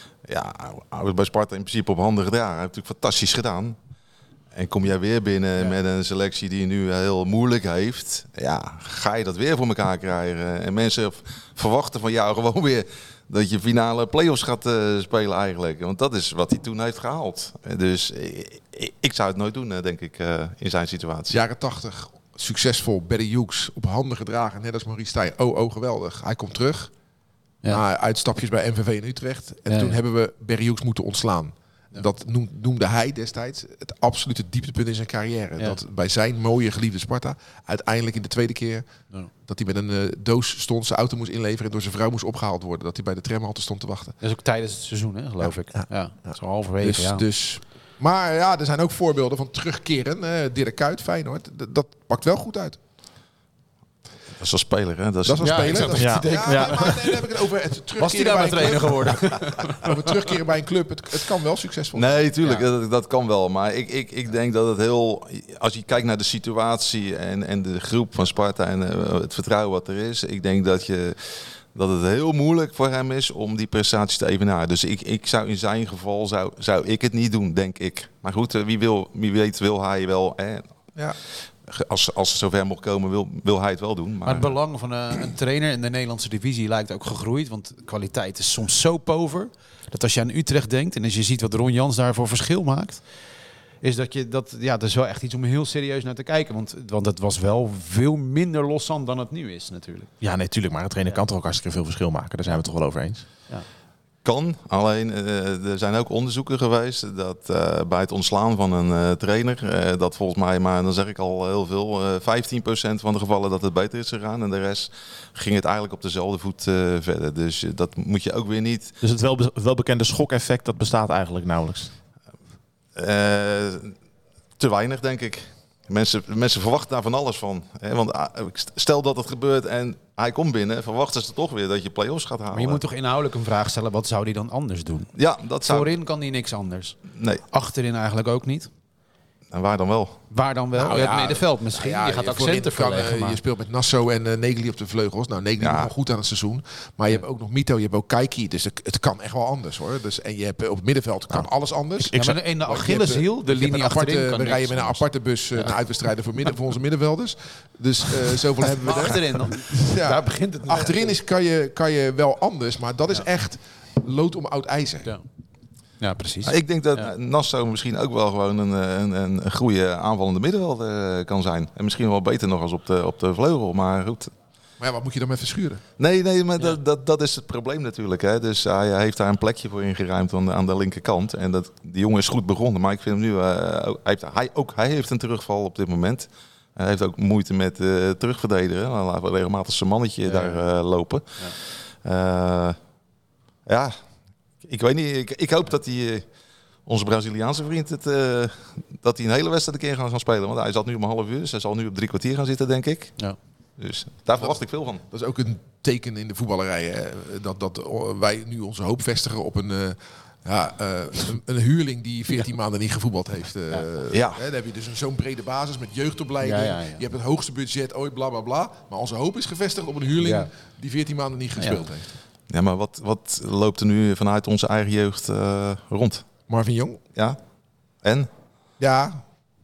bij Sparta in principe op handen gedragen. Hij heeft natuurlijk fantastisch gedaan. En kom jij weer binnen met een selectie die nu heel moeilijk heeft. Ja, ga je dat weer voor elkaar krijgen. En mensen verwachten van jou gewoon weer dat je finale play-offs gaat spelen eigenlijk. Want dat is wat hij toen heeft gehaald. Dus ik zou het nooit doen, denk ik, in zijn situatie. Jaren 80, succesvol, Barry Hughes op handen gedragen. Net als Maurice Stijn. Geweldig. Hij komt terug. Na uitstapjes bij MVV in Utrecht. En toen hebben we Barry Hughes moeten ontslaan. Ja. Dat noemde hij destijds het absolute dieptepunt in zijn carrière. Ja. Dat bij zijn mooie geliefde Sparta uiteindelijk in de tweede keer dat hij met een doos stond, zijn auto moest inleveren en door zijn vrouw moest opgehaald worden. Dat hij bij de tramhalte stond te wachten. Dat is ook tijdens het seizoen, hè, geloof ik. Ja. Zo halverwege. Dus, maar er zijn ook voorbeelden van terugkeren. Dirk Kuyt, Feyenoord, dat pakt wel goed uit. Dat is als speler, hè? Dat is als speler. Maar dan heb ik het over het terugkeren. Was hij daar maar trainer geworden? Over terugkeren bij een club. Het kan wel succesvol zijn. Nee, tuurlijk. Dat kan wel. Maar ik denk dat het heel... Als je kijkt naar de situatie en de groep van Sparta en het vertrouwen wat er is. Ik denk dat het heel moeilijk voor hem is om die prestaties te evenaren. Dus ik zou in zijn geval zou ik het niet doen, denk ik. Maar goed, wie weet wil hij wel... Ja. Als het zover mocht komen, wil hij het wel doen. Maar het belang van een trainer in de Nederlandse divisie lijkt ook gegroeid. Want de kwaliteit is soms zo pover. Dat als je aan Utrecht denkt en als je ziet wat Ron Jans daar voor verschil maakt. Is dat is wel echt iets om heel serieus naar te kijken. Want het was wel veel minder loszand dan het nu is natuurlijk. Ja, nee, tuurlijk. Maar een trainer kan toch ook hartstikke veel verschil maken. Daar zijn we het toch wel over eens. Ja. Kan, alleen er zijn ook onderzoeken geweest dat bij het ontslaan van een trainer, dat volgens mij, maar dan zeg ik al heel veel, 15% van de gevallen dat het beter is gegaan en de rest ging het eigenlijk op dezelfde voet verder. Dus dat moet je ook weer niet... Dus het welbekende schokeffect, dat bestaat eigenlijk nauwelijks? Te weinig, denk ik. Mensen verwachten daar van alles van. Hè? Want stel dat het gebeurt en hij komt binnen, verwachten ze toch weer dat je play-offs gaat halen. Maar je moet toch inhoudelijk een vraag stellen, wat zou hij dan anders doen? Ja, dat zou... Voorin kan hij niks anders. Nee. Achterin eigenlijk ook niet. En waar dan wel? Het middenveld misschien. Je gaat accenten verleggen. Je speelt met Nasso en Negli op de vleugels. Nou, Negli is nog goed aan het seizoen. Maar je hebt ook nog Mito, je hebt ook Keiki. Dus het kan echt wel anders hoor. Dus, en je hebt op het middenveld kan alles anders. Maar in de Achilleshiel, de linie achterin we rijden met een aparte bus naar uitwedstrijden voor onze middenvelders. Dus zoveel hebben we achterin dan? Daar begint het. Achterin kan je wel anders. Maar dat is echt lood om oud ijzer. Ja, precies. Ik denk dat Nassau misschien ook wel gewoon een goede aanvallende middenvelder kan zijn. En misschien wel beter nog als op de vleugel, maar goed. Maar wat moet je dan met Verschuren? Nee, maar dat is het probleem natuurlijk. Hè. Dus hij heeft daar een plekje voor ingeruimd aan de linkerkant. En die jongen is goed begonnen, maar ik vind hem nu... hij heeft een terugval op dit moment. Hij heeft ook moeite met terugverdedigen. Dan laten we regelmatig zijn mannetje daar lopen. Ik weet niet, ik hoop dat onze Braziliaanse vriend dat hij een hele wedstrijd een keer gaan spelen. Want hij zat nu om een half uur, dus hij zal nu op 3 kwartier gaan zitten, denk ik. Ja. Dus daar verwacht ik veel van. Dat is ook een teken in de voetballerij. Dat wij nu onze hoop vestigen op een huurling die 14 maanden niet gevoetbald heeft. Dan heb je dus zo'n brede basis met jeugdopleiding. Ja. Je hebt het hoogste budget ooit, bla bla bla. Maar onze hoop is gevestigd op een huurling die 14 maanden niet gespeeld heeft. Ja, maar wat loopt er nu vanuit onze eigen jeugd rond? Marvin Jong. Ja. En? Ja.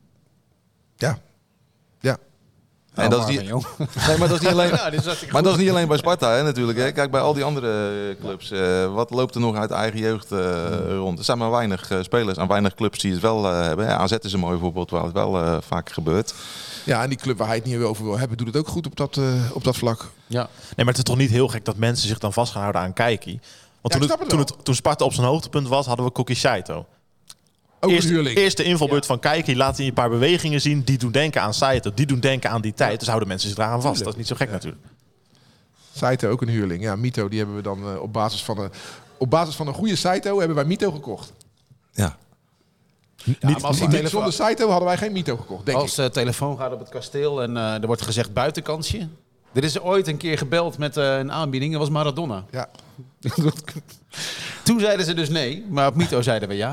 En dat is niet, nee, maar dat is niet alleen, maar dat is niet alleen bij Sparta hè, natuurlijk. Hè. Kijk, bij al die andere clubs. Wat loopt er nog uit eigen jeugd rond? Er zijn maar weinig spelers en weinig clubs die het wel hebben. AZ is een mooi voorbeeld waar het wel vaak gebeurt. Ja, en die club waar hij het niet over wil hebben, doet het ook goed op dat vlak. Ja. Nee, maar het is toch niet heel gek dat mensen zich dan vast gaan houden aan Keiki. Want toen Sparta op zijn hoogtepunt was, hadden we Koki Saito. Eerste invalbeurt van Keiki, laat hij een paar bewegingen zien. Die doen denken aan Saito, die doen denken aan die tijd. Dus houden mensen zich eraan vast. Dat is niet zo gek natuurlijk. Saito ook een huurling. Ja, Mito, die hebben we dan op basis van een goede Saito hebben wij Mito gekocht. Ja. Maar als die telefoon, Zonder Saito hadden wij geen Mito gekocht, denk als ik. de telefoon gaat op het kasteel en er wordt gezegd buitenkansje. Er is ooit een keer gebeld met een aanbieding, dat was Maradona. Ja. Toen zeiden ze dus nee, maar op Mito zeiden we ja.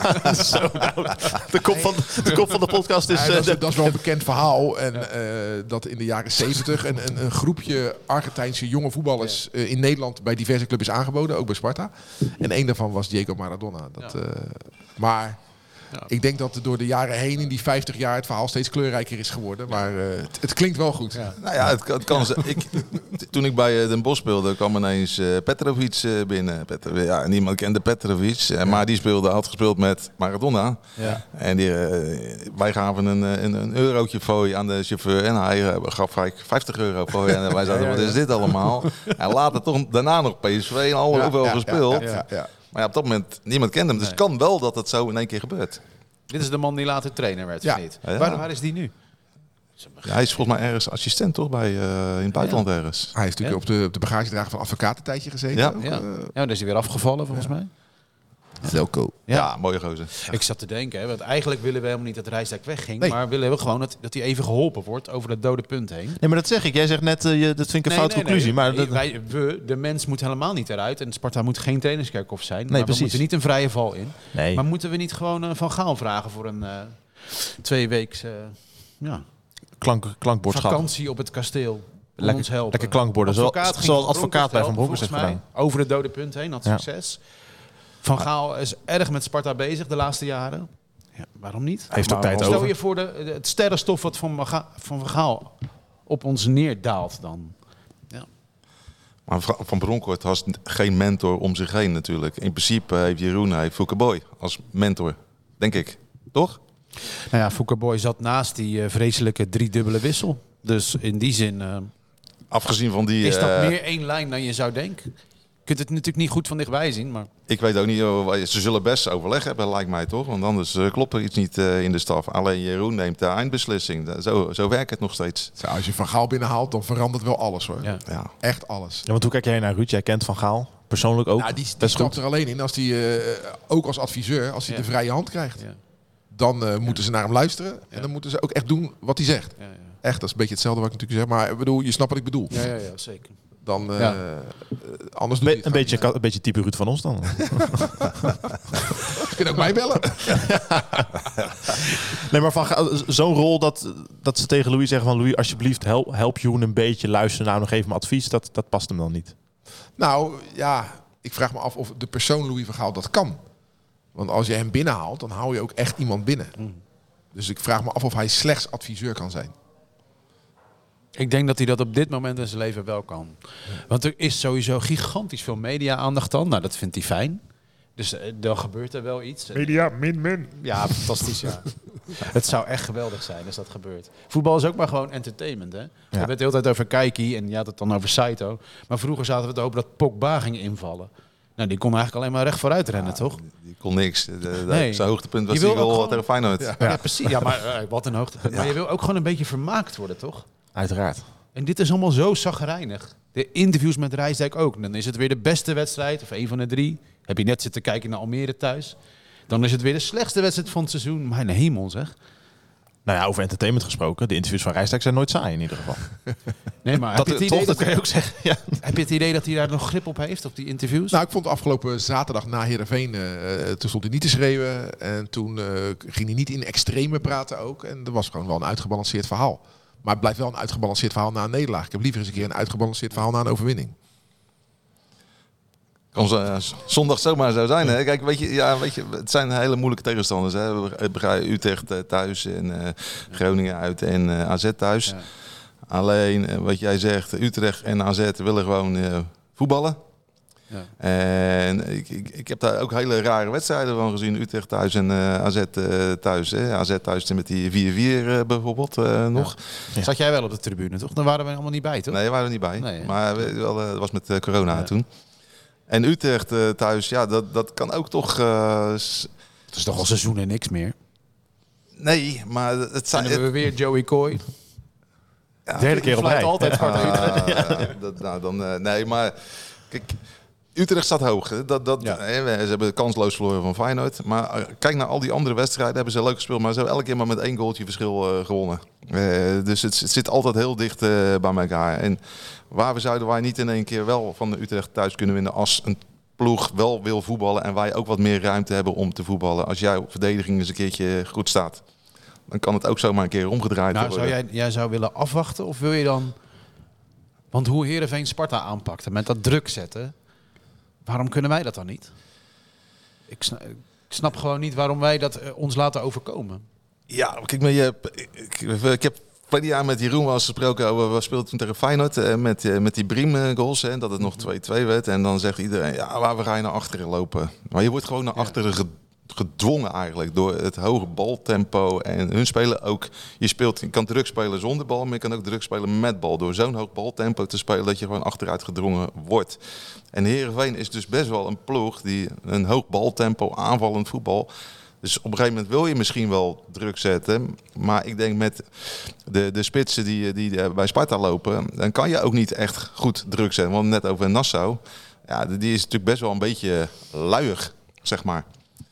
De kop van de podcast is... Dat is wel een bekend verhaal. En dat in de jaren 70 een groepje Argentijnse jonge voetballers in Nederland bij diverse clubs is aangeboden, ook bij Sparta. En één daarvan was Diego Maradona. Maar ik denk dat door de jaren heen in die 50 jaar het verhaal steeds kleurrijker is geworden. Maar het klinkt wel goed. Ja. Nou ja, het kan. Toen ik bij Den Bosch speelde, kwam ineens Petrovic binnen. Niemand kende Petrovic, maar die had gespeeld met Maradona. Ja. En wij gaven een eurotje fooi aan de chauffeur en hij gaf €50 fooi. En wij zeiden, wat is dit allemaal? En later toch daarna nog PSV en overal gespeeld. Ja. Maar op dat moment, niemand kende hem. Dus het kan wel dat het zo in één keer gebeurt. Dit is de man die later trainer werd, of niet? Ja. Waar is die nu? Ja, hij is volgens mij ergens assistent, toch? In het buitenland ergens. Hij is natuurlijk op de bagagedrager van advocaat een tijdje gezeten. Ja. Dan is hij weer afgevallen, volgens mij. Zelko. Ja, mooie gozer. Ik zat te denken, want eigenlijk willen we helemaal niet dat Rijsdijk wegging. Nee. Maar willen we gewoon dat hij even geholpen wordt over dat dode punt heen. Nee, maar dat zeg ik. Jij zegt net, dat vind ik een fout conclusie. Maar de mens moet helemaal niet eruit. En Sparta moet geen trainingskerkhof zijn. Nee, maar precies. we moeten niet een vrije val in. Nee. Maar moeten we niet gewoon Van Gaal vragen voor een 2-weeks klankbordschap. Vakantie op het kasteel. Ons helpen. Lekker klankborden. Zoals advocaat bij Van Bronckhorst heeft gedaan. Over het dode punt heen, had succes. Van Gaal is erg met Sparta bezig de laatste jaren. Ja, waarom niet? Heeft ook tijd Stel over. je voor het sterrenstof wat van Van Gaal op ons neerdaalt dan. Ja. Maar Van Bronckhorst had geen mentor om zich heen natuurlijk. In principe heeft Jeroen Fouke Boy als mentor, denk ik. Toch? Nou ja, Fouke Boy zat naast die vreselijke 3-dubbele wissel. Dus in die zin... Afgezien van die... Is dat meer één lijn dan je zou denken? Je kunt het natuurlijk niet goed van dichtbij zien, maar... Ik weet ook niet, ze zullen best overleg hebben, lijkt mij toch? Want anders klopt er iets niet in de staf. Alleen Jeroen neemt de eindbeslissing. Zo werkt het nog steeds. Zo, als je Van Gaal binnenhaalt, dan verandert wel alles hoor. Ja. Echt alles. Ja, want hoe kijk jij naar Ruud? Jij kent Van Gaal persoonlijk ook. Nou, die stapt er alleen in als hij, ook als adviseur, als hij de vrije hand krijgt. Ja. Dan moeten ze naar hem luisteren en dan moeten ze ook echt doen wat hij zegt. Ja. Echt, dat is een beetje hetzelfde wat ik natuurlijk zeg. Maar ik bedoel, je snapt wat ik bedoel. Ja, zeker. Dan anders doe je het een beetje type Ruud van ons dan. Je kunt ook mij bellen. Nee, maar zo'n rol dat ze tegen Louis zeggen van... Louis, alsjeblieft, help Jeroen een beetje. Luister nou nog even mijn advies. Dat past hem dan niet. Nou, ja, ik vraag me af of de persoon Louis van Gaal dat kan. Want als je hem binnenhaalt, dan hou je ook echt iemand binnen. Dus ik vraag me af of hij slechts adviseur kan zijn. Ik denk dat hij dat op dit moment in zijn leven wel kan. Want er is sowieso gigantisch veel media-aandacht dan. Nou, dat vindt hij fijn. Dus dan gebeurt er wel iets. Media, min. Ja, fantastisch, ja. Het zou echt geweldig zijn als dat gebeurt. Voetbal is ook maar gewoon entertainment, hè? We hebben het de hele tijd over Keiki en je had het dan over Saito. Maar vroeger zaten we te hopen dat Pogba ging invallen. Nou, die kon eigenlijk alleen maar recht vooruit rennen, toch? Die kon niks. Nee. Zijn hoogtepunt was die goal tegen Feyenoord. Ja, precies. Ja, maar wat een hoogtepunt. Maar je wil ook gewoon een beetje vermaakt worden, toch? Uiteraard. En dit is allemaal zo chagrijnig. De interviews met Rijsdijk ook. Dan is het weer de beste wedstrijd, of een van de 3. Heb je net zitten kijken naar Almere thuis. Dan is het weer de slechtste wedstrijd van het seizoen. Mijn hemel, zeg. Nou ja, over entertainment gesproken. De interviews van Rijsdijk zijn nooit saai in ieder geval. Nee, maar dat kan je ook zeggen. Ja. Heb je het idee dat hij daar nog grip op heeft, op die interviews? Nou, ik vond afgelopen zaterdag na Heerenveen, toen stond hij niet te schreeuwen. En toen ging hij niet in extreme praten ook. En er was gewoon wel een uitgebalanceerd verhaal. Maar het blijft wel een uitgebalanceerd verhaal na een nederlaag. Ik heb liever eens een keer een uitgebalanceerd verhaal na een overwinning. Kan zondag zomaar zo zijn. Hè? Kijk, weet je, het zijn hele moeilijke tegenstanders. Hè? We begrijpen Utrecht thuis en Groningen uit en AZ thuis. Ja. Alleen, wat jij zegt, Utrecht en AZ willen gewoon voetballen. Ja. En ik heb daar ook hele rare wedstrijden van gezien. Utrecht thuis en AZ thuis. Hè? AZ thuis met die 4-4 bijvoorbeeld nog. Ja. Zat jij wel op de tribune, toch? Dan waren we allemaal niet bij, toch? Nee, we waren er niet bij. Nee, maar dat was met corona toen. En Utrecht thuis, ja, dat kan ook toch... Het is toch al seizoenen niks meer? Nee, maar het zijn... En dan hebben we weer Joey Coy. Derde keer op rij. Altijd Sparta Utrecht. Nee, maar kijk, Utrecht staat hoog. Hè. Ja. Ze hebben kansloos verloren van Feyenoord. Maar kijk naar al die andere wedstrijden. Hebben ze leuk gespeeld. Maar ze hebben elke keer maar met 1 goaltje verschil gewonnen. Dus het zit altijd heel dicht bij elkaar. En waar zouden wij niet in één keer wel van Utrecht thuis kunnen winnen als een ploeg wel wil voetballen. En wij ook wat meer ruimte hebben om te voetballen. Als jouw verdediging eens een keertje goed staat. Dan kan het ook zomaar een keer omgedraaid worden. Jij zou willen afwachten of wil je dan... Want hoe Heerenveen Sparta aanpakte met dat druk zetten... Waarom kunnen wij dat dan niet? Ik snap gewoon niet waarom wij dat ons laten overkomen. Ja, kijk, maar ik heb vorig jaar met Jeroen wel eens gesproken over... We speelden toen tegen Feyenoord met die Briem goals. En dat het nog 2-2 werd. En dan zegt iedereen, ja, waar ga je naar achteren lopen? Maar je wordt gewoon naar achteren gedwongen eigenlijk door het hoge baltempo. En hun spelen ook... Je kan druk spelen zonder bal, maar je kan ook druk spelen met bal. Door zo'n hoog baltempo te spelen dat je gewoon achteruit gedrongen wordt. En Heerenveen is dus best wel een ploeg die een hoog baltempo, aanvallend voetbal. Dus op een gegeven moment wil je misschien wel druk zetten. Maar ik denk met de spitsen die bij Sparta lopen, dan kan je ook niet echt goed druk zetten. Want net over Nassau, ja, die is natuurlijk best wel een beetje luiig, zeg maar.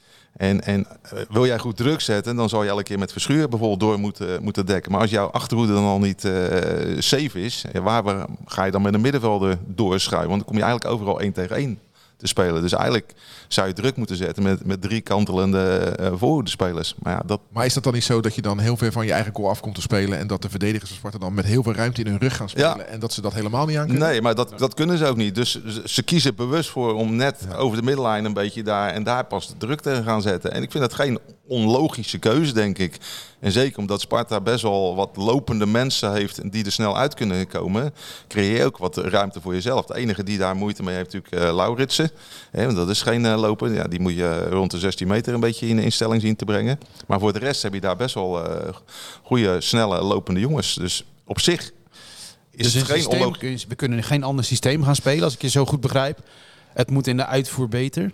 En wil jij goed druk zetten, dan zal je elke keer met Verschuur bijvoorbeeld door moeten dekken. Maar als jouw achterhoede dan al niet safe is, waar ga je dan met een middenvelder doorschuiven? Want dan kom je eigenlijk overal 1 tegen 1 te spelen. Dus eigenlijk zou je druk moeten zetten met 3 kantelende voorhoedespelers. Maar is dat dan niet zo dat je dan heel ver van je eigen goal af komt te spelen en dat de verdedigers van Sparta dan met heel veel ruimte in hun rug gaan spelen en dat ze dat helemaal niet aan kunnen? Nee, maar dat kunnen ze ook niet. Dus ze kiezen bewust voor om net over de middenlijn een beetje daar pas de druk te gaan zetten. En ik vind dat geen onlogische keuze, denk ik. En zeker omdat Sparta best wel wat lopende mensen heeft die er snel uit kunnen komen, creëer je ook wat ruimte voor jezelf. De enige die daar moeite mee heeft natuurlijk Lauritsen. Want dat is geen loper. Ja, die moet je rond de 16 meter een beetje in de instelling zien te brengen. Maar voor de rest heb je daar best wel goede, snelle, lopende jongens. Dus op zich is het geen onlogisch. We kunnen geen ander systeem gaan spelen, als ik je zo goed begrijp. Het moet in de uitvoer beter.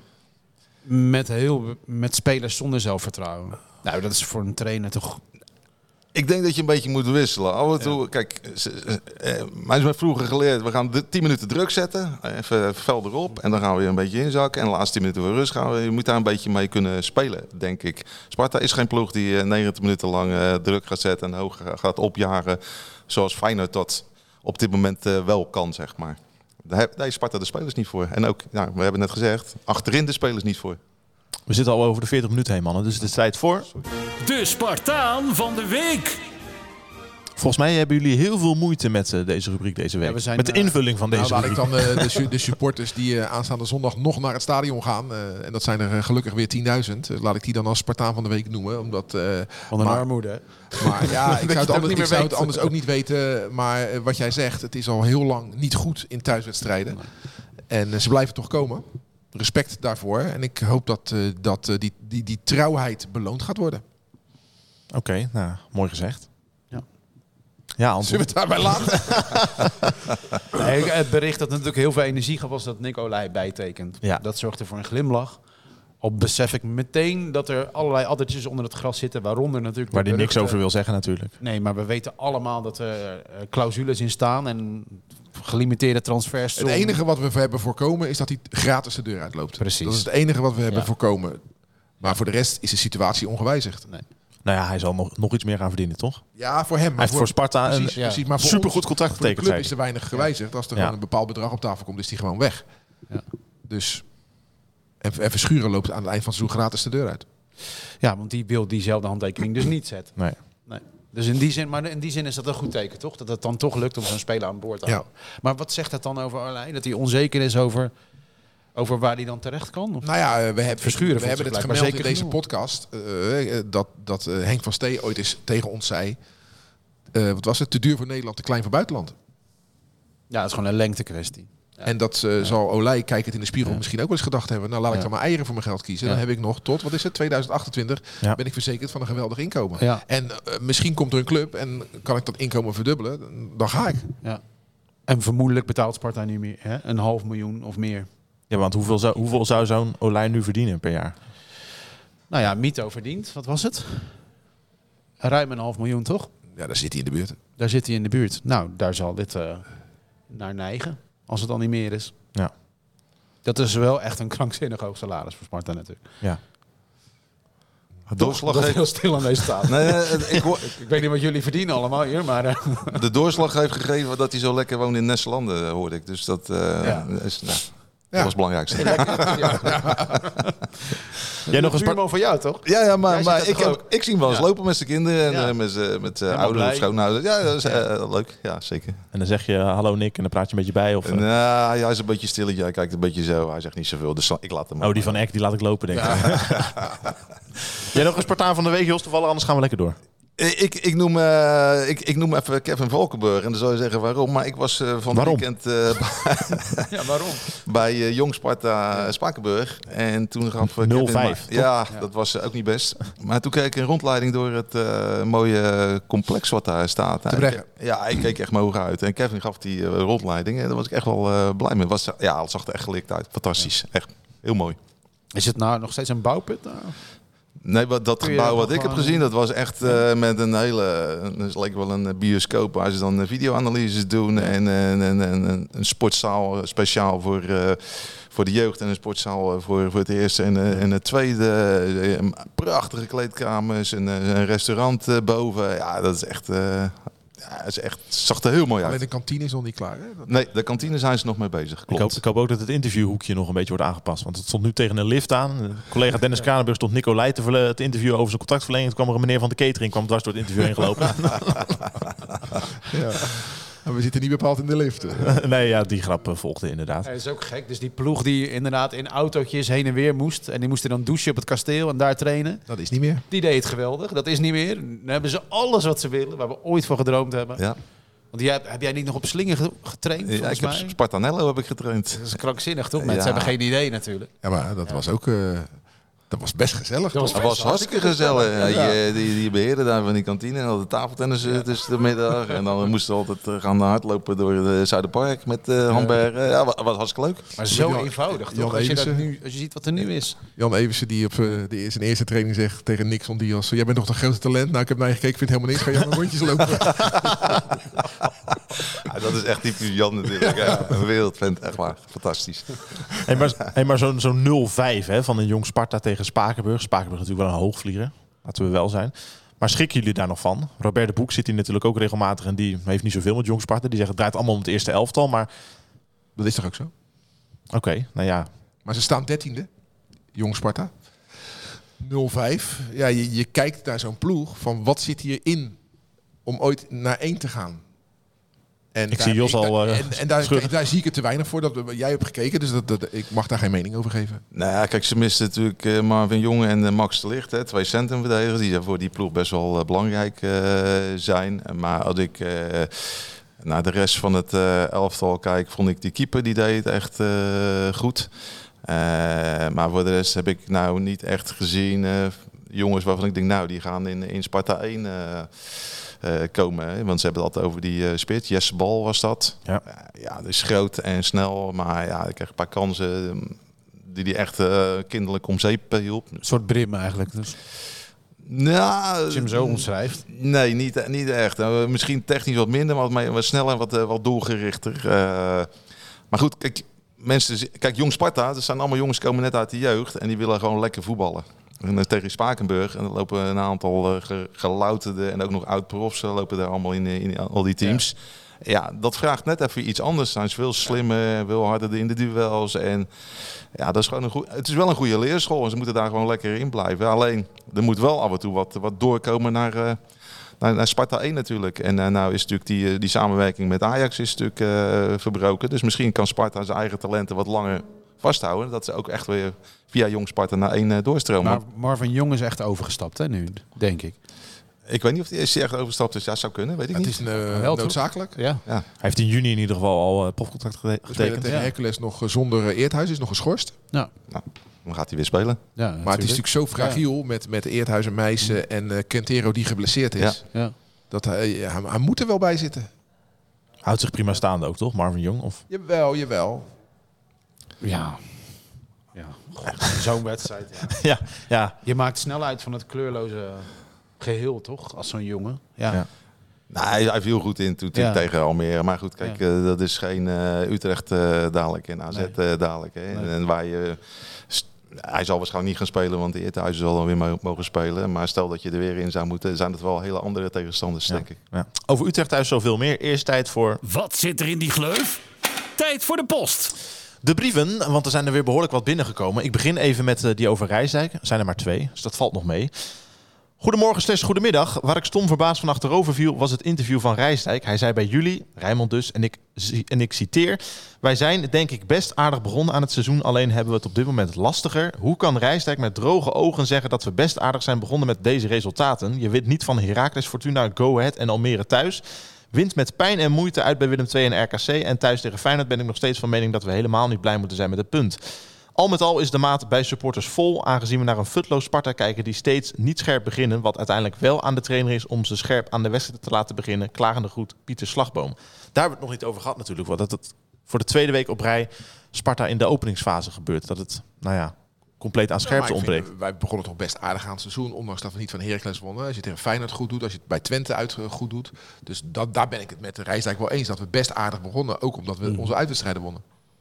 Met spelers zonder zelfvertrouwen. Nou, dat is voor een trainer toch... Ik denk dat je een beetje moet wisselen. Af en toe, kijk, mij is mij vroeger geleerd, we gaan 10 minuten druk zetten, even fel erop en dan gaan we weer een beetje inzakken. En de laatste 10 minuten voor rust gaan we. Je moet daar een beetje mee kunnen spelen, denk ik. Sparta is geen ploeg die 90 minuten lang druk gaat zetten en hoog gaat opjagen, zoals Feyenoord dat op dit moment wel kan, zeg maar. Daar heeft Sparta de spelers niet voor. En ook, we hebben net gezegd, achterin de spelers niet voor. We zitten al over de 40 minuten heen, mannen. Dus het is tijd voor... De Spartaan van de week. Volgens mij hebben jullie heel veel moeite met deze rubriek deze week. Ja, met de invulling van deze rubriek. Laat ik dan de supporters die aanstaande zondag nog naar het stadion gaan. En dat zijn er gelukkig weer 10.000. Laat ik die dan als Spartaan van de week noemen. Omdat, van een armoede. Maar ja, ik zou het anders ook niet weten. Maar wat jij zegt, het is al heel lang niet goed in thuiswedstrijden. En ze blijven toch komen. Respect daarvoor. En ik hoop dat die trouwheid beloond gaat worden. Oké, nou, mooi gezegd. Ja, Anton. Zullen we het daarbij laten? Nee, het bericht dat natuurlijk heel veel energie gaf was dat Nick Olij bijtekent. Ja. Dat zorgde voor een glimlach. Al besef ik meteen dat er allerlei addertjes onder het gras zitten, waaronder natuurlijk... Waar die niks over wil zeggen natuurlijk. Nee, maar we weten allemaal dat er clausules in staan en gelimiteerde transfers. Het enige wat we hebben voorkomen is dat hij gratis de deur uitloopt. Precies. Dat is het enige wat we hebben voorkomen. Maar voor de rest is de situatie ongewijzigd. Nee. Nou ja, hij zal nog iets meer gaan verdienen, toch? Ja, voor hem. Hij heeft voor Sparta precies, maar voor supergoed contract getekend. Voor de club is er weinig gewijzigd. Als er gewoon een bepaald bedrag op tafel komt, is hij gewoon weg. Ja. Dus... En Verschuren loopt aan het eind van het seizoen gratis de deur uit. Ja, want die wil diezelfde handtekening dus niet zetten. Nee. Dus in die zin is dat een goed teken, toch? Dat het dan toch lukt om zo'n speler aan boord te houden. Ja. Maar wat zegt dat dan over Arlijn? Dat hij onzeker is over waar hij dan terecht kan? Of? Nou ja, we hebben het gemeld in deze genoeg. podcast. Dat Henk van Stee ooit eens tegen ons zei... wat was het? Te duur voor Nederland, te klein voor buitenland. Ja, het is gewoon een lengtekwestie. Ja. En dat zal Olij, kijkend in de spiegel, misschien ook wel eens gedacht hebben. Nou, laat ik dan maar eieren voor mijn geld kiezen. Dan heb ik nog tot, 2028, ben ik verzekerd van een geweldig inkomen. Ja. En misschien komt er een club en kan ik dat inkomen verdubbelen. Dan ga ik. Ja. En vermoedelijk betaalt Sparta nu meer, hè? 500.000 of meer. Ja, want hoeveel zou zo'n Olij nu verdienen per jaar? Nou ja, Mito verdient, wat was het? Ruim 500.000, toch? Ja, daar zit hij in de buurt. Daar zit hij in de buurt. Nou, daar zal dit naar neigen. Als het al niet meer is. Ja. Dat is wel echt een krankzinnig hoog salaris voor Sparta natuurlijk. Ja. Doorslag Dat heeft... heel stil aan deze tafel. Nee, Ik weet niet wat jullie verdienen allemaal hier, maar... de doorslag heeft gegeven dat hij zo lekker woont in Nesselanden, hoorde ik. Dus dat is... Nou, dat was het belangrijkste. Jij nog een buurman van jou, toch? Ja, maar Jij ziet dat toch ook? ik zie hem wel eens lopen met zijn kinderen en Ja. met ouders blij. of schoonouders. Ja, dat is leuk. Ja, zeker. En dan zeg je hallo Nick en dan praat je een beetje bij. Of, Nou, hij is een beetje stilletje. Hij kijkt een beetje zo. Hij zegt niet zoveel. Dus ik laat hem die van Eck, die laat ik lopen, denk ik. Jij nog een Spartaan van de week, Jos, toevallig, anders gaan we lekker door. Ik noem even Kevin Valkenburg. En dan zou je zeggen waarom. Maar ik was van het weekend Ja, waarom? bij Jong Sparta Spakenburg. En toen gaf 0-5. Ja, dat was ook niet best. Maar toen kreeg ik een rondleiding door het mooie complex wat daar staat. Te Breggen. Ja, ik keek echt mijn ogen uit. En Kevin gaf die rondleiding. En daar was ik echt wel blij mee. Het zag er echt gelikt uit. Fantastisch. Echt heel mooi. Is het nou nog steeds een bouwput? Nee, dat Kun je gebouw dat wat nog ik heb gewoon- gezien, dat was echt met een hele... Het leek wel een bioscoop waar ze dan videoanalyses doen. En een sportzaal speciaal voor de jeugd. En een sportzaal voor het eerste en het tweede. Prachtige kleedkamers. Een restaurant boven. Ja, dat is echt... het zag er heel mooi Alleen uit. de kantine is nog niet klaar. Hè? Nee, de kantine zijn ze nog mee bezig. Klopt. Ik hoop ook dat het interviewhoekje nog een beetje wordt aangepast. Want het stond nu tegen een lift aan. De collega Dennis Kranenburg stond Nicolai te interviewen over zijn contractverlenging. Toen kwam er een meneer van de catering kwam dwars door het interview heen gelopen. Ja. Maar we zitten niet bepaald in de lift. Nee, ja, die grap volgde inderdaad. Ja, dat is ook gek. Dus die ploeg die inderdaad in autootjes heen en weer moest. En die moesten dan douchen op het kasteel en daar trainen. Dat is niet meer. Die deed het geweldig. Dat is niet meer. Dan hebben ze alles wat ze willen. Waar we ooit van gedroomd hebben. Ja. Want heb jij niet nog op slingen getraind, Ja, volgens ik heb mij? Spartanello heb ik getraind. Dat is krankzinnig, toch? Mensen Ja. hebben geen idee natuurlijk. Ja, maar dat was ook... dat was best gezellig. Dat was toch? Het was hartstikke gezellig. Ja, die beheerder daar van die kantine en hadden tafeltennis tussen de middag. En dan moesten we altijd gaan hardlopen door de Zuiderpark met hamburger. Ja, was hartstikke leuk. Maar zo Jan- eenvoudig, Jan toch? Als Eversen. je ziet wat er nu is. Jan Eversen die op zijn eerste training zegt tegen Nixon Diaz... Jij bent toch een grote talent? Nou, ik heb naar je gekeken, ik vind het helemaal niks. Ga jij maar rondjes lopen? Ja, dat is echt typisch Jan natuurlijk. Ja, een wereldvent, echt waar. Fantastisch. Maar zo'n 0-5 hè, van een Jong Sparta tegen Spakenburg. Spakenburg is natuurlijk wel een hoogvlieger. Laten we wel zijn. Maar schrikken jullie daar nog van? Robert de Boek zit hier natuurlijk ook regelmatig. En die heeft niet zoveel met Jong Sparta. Die zegt het draait allemaal om het eerste elftal. Maar Dat is toch ook zo? oké, nou ja. Maar ze staan 13e. Jong Sparta. 0-5. Ja, je kijkt naar zo'n ploeg van wat zit hierin om ooit naar 1 te gaan. En Ik zie Jos al daar zie ik het te weinig voor. Jij hebt gekeken, dus ik mag daar geen mening over geven. Nou ja, kijk, ze misten natuurlijk Marvin Jonge en Max de Ligt. Hè, 2 centrumverdedigers die voor die ploeg best wel belangrijk zijn. Maar als ik naar de rest van het elftal kijk, vond ik die keeper die deed het echt goed. Maar voor de rest heb ik nou niet echt gezien jongens waarvan ik denk, nou, die gaan in Sparta 1 komen. Hè? Want ze hebben het altijd over die spits. Jesse Bal was dat. Ja. Ja, dat is groot en snel. Maar ja, ik kreeg een paar kansen die echt kinderlijk om zeep hielp. Een soort Brim eigenlijk. Dus. Nou, Als je hem zo omschrijft. Nee, niet echt. Misschien technisch wat minder, maar wat sneller en wat doelgerichter. Maar goed, kijk, Jong Sparta, dat zijn allemaal jongens die komen net uit de jeugd en die willen gewoon lekker voetballen. En tegen Spakenburg, en dan lopen een aantal gelouterde en ook nog oud-profs lopen daar allemaal in al die teams. Ja, dat vraagt net even iets anders. Zijn ze veel slimmer, veel harder in de duels. En ja, dat is gewoon het is wel een goede leerschool en ze moeten daar gewoon lekker in blijven. Alleen, er moet wel af en toe wat doorkomen naar Sparta 1 natuurlijk. En nou is natuurlijk die samenwerking met Ajax is natuurlijk verbroken. Dus misschien kan Sparta zijn eigen talenten wat langer vasthouden. Dat ze ook echt weer via Jong Sparta naar 1 doorstromen. Maar Marvin Jong is echt overgestapt, hè, nu, denk ik. Ik weet niet of hij echt overstapt is. Ja, zou kunnen, weet ik Het niet. is Wel, noodzakelijk. Ja. Hij heeft in juni in ieder geval al profcontract We spelen getekend. tegen Hercules nog zonder Eerthuis, is nog geschorst. Dan gaat hij weer spelen. Ja, Maar het is natuurlijk zo fragiel met Eerthuis en Meijsen en Quintero die geblesseerd is. Ja. Dat hij moet er wel bij zitten. Houdt zich prima staande ook, toch? Marvin Jong? Of? Jawel. Ja. Zo'n wedstrijd, ja. Ja. Je maakt snel uit van het kleurloze geheel, toch? Als zo'n jongen. Ja. Ja. Nee, hij viel goed in toen tegen Almere. Maar goed, kijk, dat is geen Utrecht dadelijk en AZ dadelijk. Hè. Nee. En waar je... Hij zal waarschijnlijk niet gaan spelen, want de thuis zal dan weer mogen spelen. Maar stel dat je er weer in zou moeten, zijn het wel hele andere tegenstanders, denk ik. Ja. Over Utrecht thuis zoveel meer. Eerst tijd voor... Wat zit er in die gleuf? Tijd voor de post. De brieven, want er zijn er weer behoorlijk wat binnengekomen. Ik begin even met die over Rijsdijk. Er zijn er maar 2, dus dat valt nog mee. Goedemorgen / goedemiddag. Waar ik stom verbaasd van achterover viel was het interview van Rijsdijk. Hij zei bij jullie, Rijnmond dus, en ik citeer... Wij zijn denk ik best aardig begonnen aan het seizoen, alleen hebben we het op dit moment lastiger. Hoe kan Rijsdijk met droge ogen zeggen dat we best aardig zijn begonnen met deze resultaten? Je wint niet van Heracles, Fortuna, Go Ahead en Almere thuis. Wint met pijn en moeite uit bij Willem II en RKC. En thuis tegen Feyenoord ben ik nog steeds van mening dat we helemaal niet blij moeten zijn met het punt. Al met al is de maat bij supporters vol, aangezien we naar een futloos Sparta kijken die steeds niet scherp beginnen, wat uiteindelijk wel aan de trainer is om ze scherp aan de wedstrijd te laten beginnen. Klagende groet, Pieter Slagboom. Daar hebben we het nog niet over gehad natuurlijk, want dat het voor de tweede week op rij Sparta in de openingsfase gebeurt. Dat het, compleet aan scherpte ontbreekt. Wij begonnen toch best aardig aan het seizoen, ondanks dat we niet van Heracles wonnen. Als je tegen Feyenoord goed doet, als je het bij Twente uit goed doet. Dus daar ben ik het met de Rijsdijk wel eens, dat we best aardig begonnen, ook omdat we onze uitwedstrijden wonnen.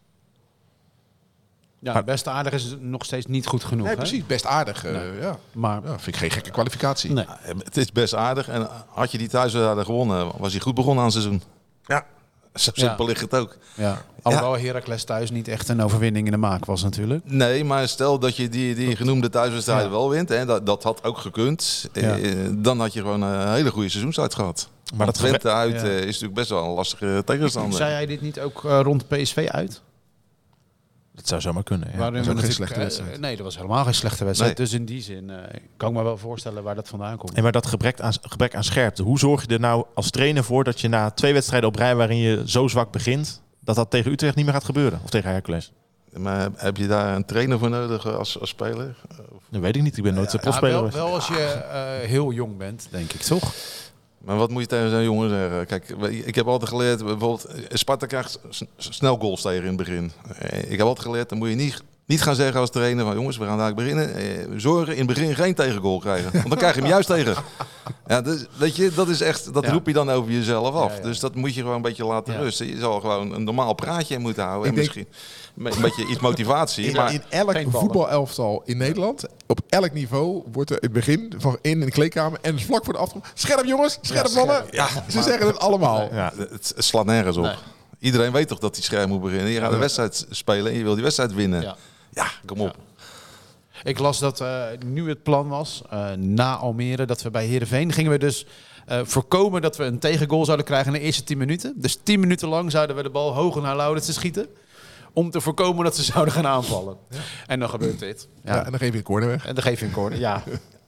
Ja, best aardig is nog steeds niet goed genoeg. Nee, precies, best aardig. Maar vind ik geen gekke kwalificatie. Nee. Het is best aardig. En had je die thuis hadden gewonnen, was hij goed begonnen aan het seizoen. Ja. Zo simpel ligt het ook. Ja. Alhoewel Heracles thuis niet echt een overwinning in de maak was natuurlijk. Nee, maar stel dat je die genoemde thuiswedstrijden wel wint. En dat had ook gekund. Dan had je gewoon een hele goede seizoenstart gehad. Maar dat Twente uit is natuurlijk best wel een lastige tegenstander. Zei hij dit niet ook rond PSV uit? Dat zou zomaar kunnen. Ja. Dat is ook geen slechte wedstrijd. Nee, dat was helemaal geen slechte wedstrijd. Nee. Dus in die zin kan ik me wel voorstellen waar dat vandaan komt. Maar dat gebrek aan scherpte. Hoe zorg je er nou als trainer voor dat je na 2 wedstrijden op rij waarin je zo zwak begint, dat tegen Utrecht niet meer gaat gebeuren? Of tegen Heracles? Maar heb je daar een trainer voor nodig als speler? Dat weet ik niet. Ik ben nooit profspeler. Wel als je heel jong bent, denk ik, toch? Maar wat moet je tegen zo'n jongen zeggen? Kijk, ik heb altijd geleerd, bijvoorbeeld Sparta krijgt snel goals tegen in het begin. Ik heb altijd geleerd, dan moet je niet gaan zeggen als trainer van jongens, we gaan daar beginnen. Zorgen in het begin geen tegengoal krijgen, want dan krijg je hem juist tegen. Ja, dus, weet je, dat is echt, dat roep je dan over jezelf af. Dus dat moet je gewoon een beetje laten rusten. Je zal gewoon een normaal praatje moeten houden en misschien een beetje iets motivatie. In elk voetbalelftal in Nederland, op elk niveau, wordt er in het begin van in de kleedkamer en vlak voor de aftrap, scherp jongens, scherp mannen. Ja, ze zeggen het allemaal. Ja. Het slaat nergens op. Nee. Iedereen weet toch dat hij scherp moet beginnen. Je gaat een wedstrijd spelen en je wil die wedstrijd winnen. Ja, kom op. Ja. Ik las dat nu het plan was, na Almere, dat we bij Heerenveen gingen we dus voorkomen dat we een tegengoal zouden krijgen in de eerste 10 minuten. Dus 10 minuten lang zouden we de bal hoog naar Lauritsen schieten. Om te voorkomen dat ze zouden gaan aanvallen. Ja. En dan gebeurt dit. Ja, en dan geef je een corner weg. En dan geef je een corner, ja.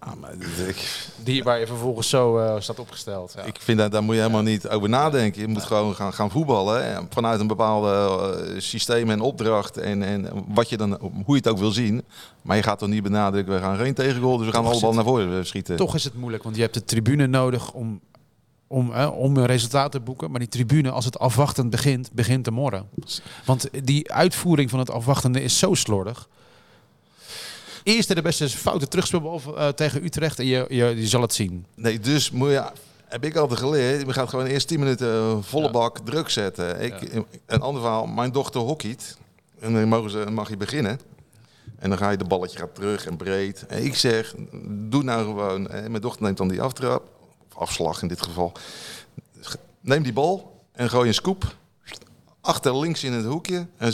Die waar je vervolgens zo staat opgesteld. Ja. Ik vind dat daar moet je helemaal niet over nadenken. Je moet gewoon gaan voetballen. Hè. Vanuit een bepaalde systeem en opdracht. En wat je dan, hoe je het ook wil zien. Maar je gaat toch niet benadrukken, we gaan geen tegengoal. Dus we gaan allemaal naar voren schieten. Toch is het moeilijk, want je hebt de tribune nodig om een resultaat te boeken. Maar die tribune, als het afwachtend begint te morren. Want die uitvoering van het afwachtende is zo slordig. Eerste de beste foute terugspelbal tegen Utrecht en je zal het zien. Nee, dus heb ik altijd geleerd. Je gaat gewoon eerst 10 minuten volle bak druk zetten. Een ander verhaal, mijn dochter hockeyt. En dan mag je beginnen. En dan ga je de balletje gaat terug en breed. En ik zeg, doe nou gewoon. En mijn dochter neemt dan die aftrap. Of afslag in dit geval. Neem die bal en gooi een scoop. Achter links in het hoekje. En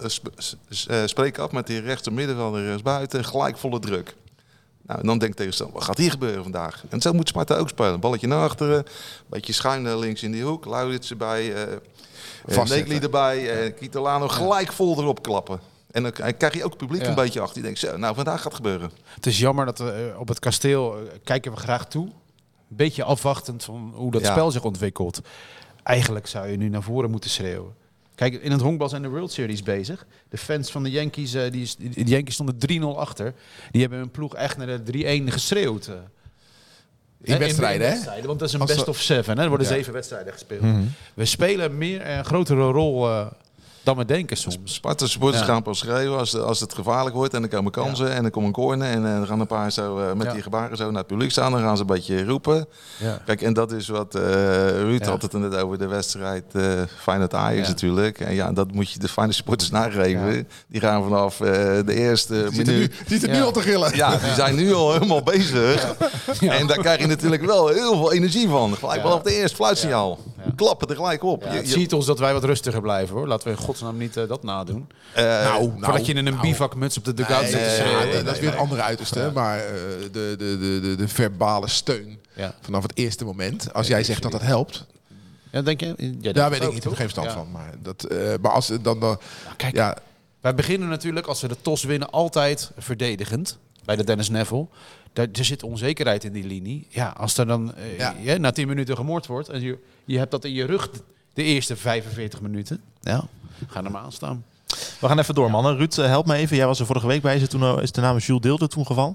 spreek af met die rechter middenvelder rechtsbuiten. Gelijk volle druk. Nou, en dan denk ik tegenstander, wat gaat hier gebeuren vandaag? En zo moet Sparta ook spelen. Balletje naar achteren. Een beetje schuin links in die hoek. Lauritsen erbij. Negli erbij. Kitolano gelijk vol erop klappen. En dan krijg je ook het publiek een beetje achter. Die denkt, zo, nou vandaag gaat het gebeuren. Het is jammer dat op het kasteel kijken we graag toe. Een beetje afwachtend van hoe dat spel zich ontwikkelt. Eigenlijk zou je nu naar voren moeten schreeuwen. Kijk, in het honkbal zijn de World Series bezig. De fans van de Yankees, de Yankees stonden 3-0 achter. Die hebben hun ploeg echt naar de 3-1 geschreeuwd. In wedstrijden, hè? Want dat is een best of 7. Hè? Er worden 7 wedstrijden gespeeld. Mm-hmm. We spelen meer een grotere rol dan we denken soms. Sparta supporters gaan pas schreeuwen als het gevaarlijk wordt en er komen kansen en er komt een corner en dan gaan een paar zo met die gebaren zo naar het publiek staan. Dan gaan ze een beetje roepen. Ja. Kijk, en dat is wat Ruud had het net over de wedstrijd Feyenoord-Ajax natuurlijk. En ja, dat moet je de Feyenoord supporters nageven. Ja. Die gaan vanaf de eerste minuut... Die zitten nu al te gillen. Ja, die zijn nu al helemaal bezig. Ja. En daar krijg je natuurlijk wel heel veel energie van. Gelijk vanaf de eerste fluitsignaal. Ja. Klappen er gelijk op. Ja, het ziet ons dat wij wat rustiger blijven, hoor. Laten we in godsnaam niet dat nadoen. Voordat je in een bivakmuts op de dugout zit. Dat is weer een andere uiterste. Ja. Maar de verbale steun vanaf het eerste moment. Als jij zegt dat dat helpt. Ja, denk je? Daar weet ik niet. Ik heb geen verstand van. Maar als dan... Kijk, wij beginnen natuurlijk, als we de TOS winnen, altijd verdedigend. Bij de Dennis Neville. Er zit onzekerheid in die linie. Ja, als er dan na 10 minuten gemoord wordt... en je hebt dat in je rug de eerste 45 minuten... Ja, ga er maar aan staan. We gaan even door, mannen. Ruud, help me even. Jij was er vorige week bij. Is de naam Jules Deelder toen gevallen?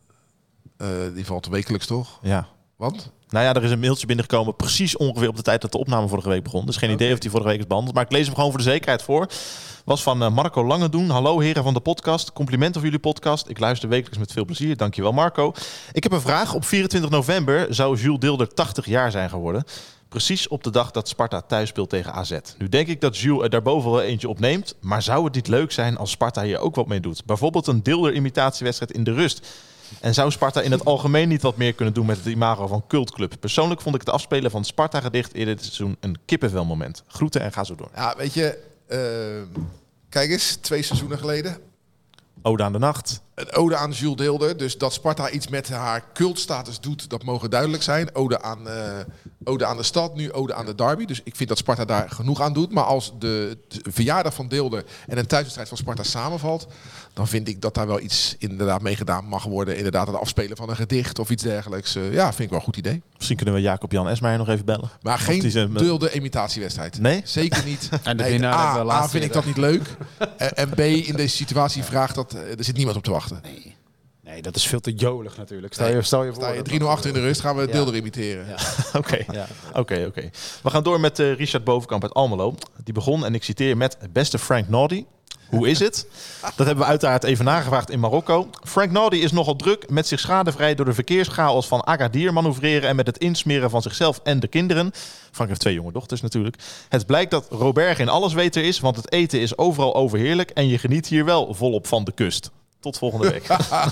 Die valt wekelijks, toch? Ja. Want? Nou ja, er is een mailtje binnengekomen precies ongeveer op de tijd dat de opname vorige week begon. Dus geen idee of die vorige week is behandeld. Maar ik lees hem gewoon voor de zekerheid voor. Was van Marco Langedoen. Hallo heren van de podcast. Compliment over jullie podcast. Ik luister wekelijks met veel plezier. Dankjewel Marco. Ik heb een vraag. Op 24 november zou Jules Deelder 80 jaar zijn geworden. Precies op de dag dat Sparta thuis speelt tegen AZ. Nu denk ik dat Jules er daarboven wel eentje opneemt. Maar zou het niet leuk zijn als Sparta hier ook wat mee doet? Bijvoorbeeld een Deelder-imitatiewedstrijd in de rust. En zou Sparta in het algemeen niet wat meer kunnen doen met het imago van cultclub? Persoonlijk vond ik het afspelen van Sparta-gedicht eerder dit seizoen een kippenvelmoment. Groeten en ga zo door. Ja, weet je, kijk eens, 2 seizoenen geleden. Ode aan de nacht. Een ode aan Jules Deelder. Dus dat Sparta iets met haar cultstatus doet, dat mogen duidelijk zijn. Ode aan de stad, nu ode aan de derby. Dus ik vind dat Sparta daar genoeg aan doet. Maar als de verjaardag van Deelder en een thuiswedstrijd van Sparta samenvalt... dan vind ik dat daar wel iets inderdaad mee gedaan mag worden. Inderdaad het afspelen van een gedicht of iets dergelijks. Ja, vind ik wel een goed idee. Misschien kunnen we Jacob-Jan Esmeijer nog even bellen. Maar geen Deelder-imitatiewedstrijd. Nee? Zeker niet. En A, vind ik dat niet leuk. En B, in deze situatie vraagt dat... Er zit niemand op te wachten. Nee, dat is veel te jolig natuurlijk. Stel je voor. Sta je 3-0 achter in de rust, gaan we Deelder imiteren. Ja. Oké. We gaan door met Richard Bovenkamp uit Almelo. Die begon, en ik citeer, met beste Frank Naughty. Hoe is het? Dat hebben we uiteraard even nagevraagd in Marokko. Frank Naughty is nogal druk met zich schadevrij door de verkeerschaos van Agadir manoeuvreren en met het insmeren van zichzelf en de kinderen. Frank heeft 2 jonge dochters natuurlijk. Het blijkt dat Robert geen allesweter is, want het eten is overal overheerlijk en je geniet hier wel volop van de kust. Tot volgende week.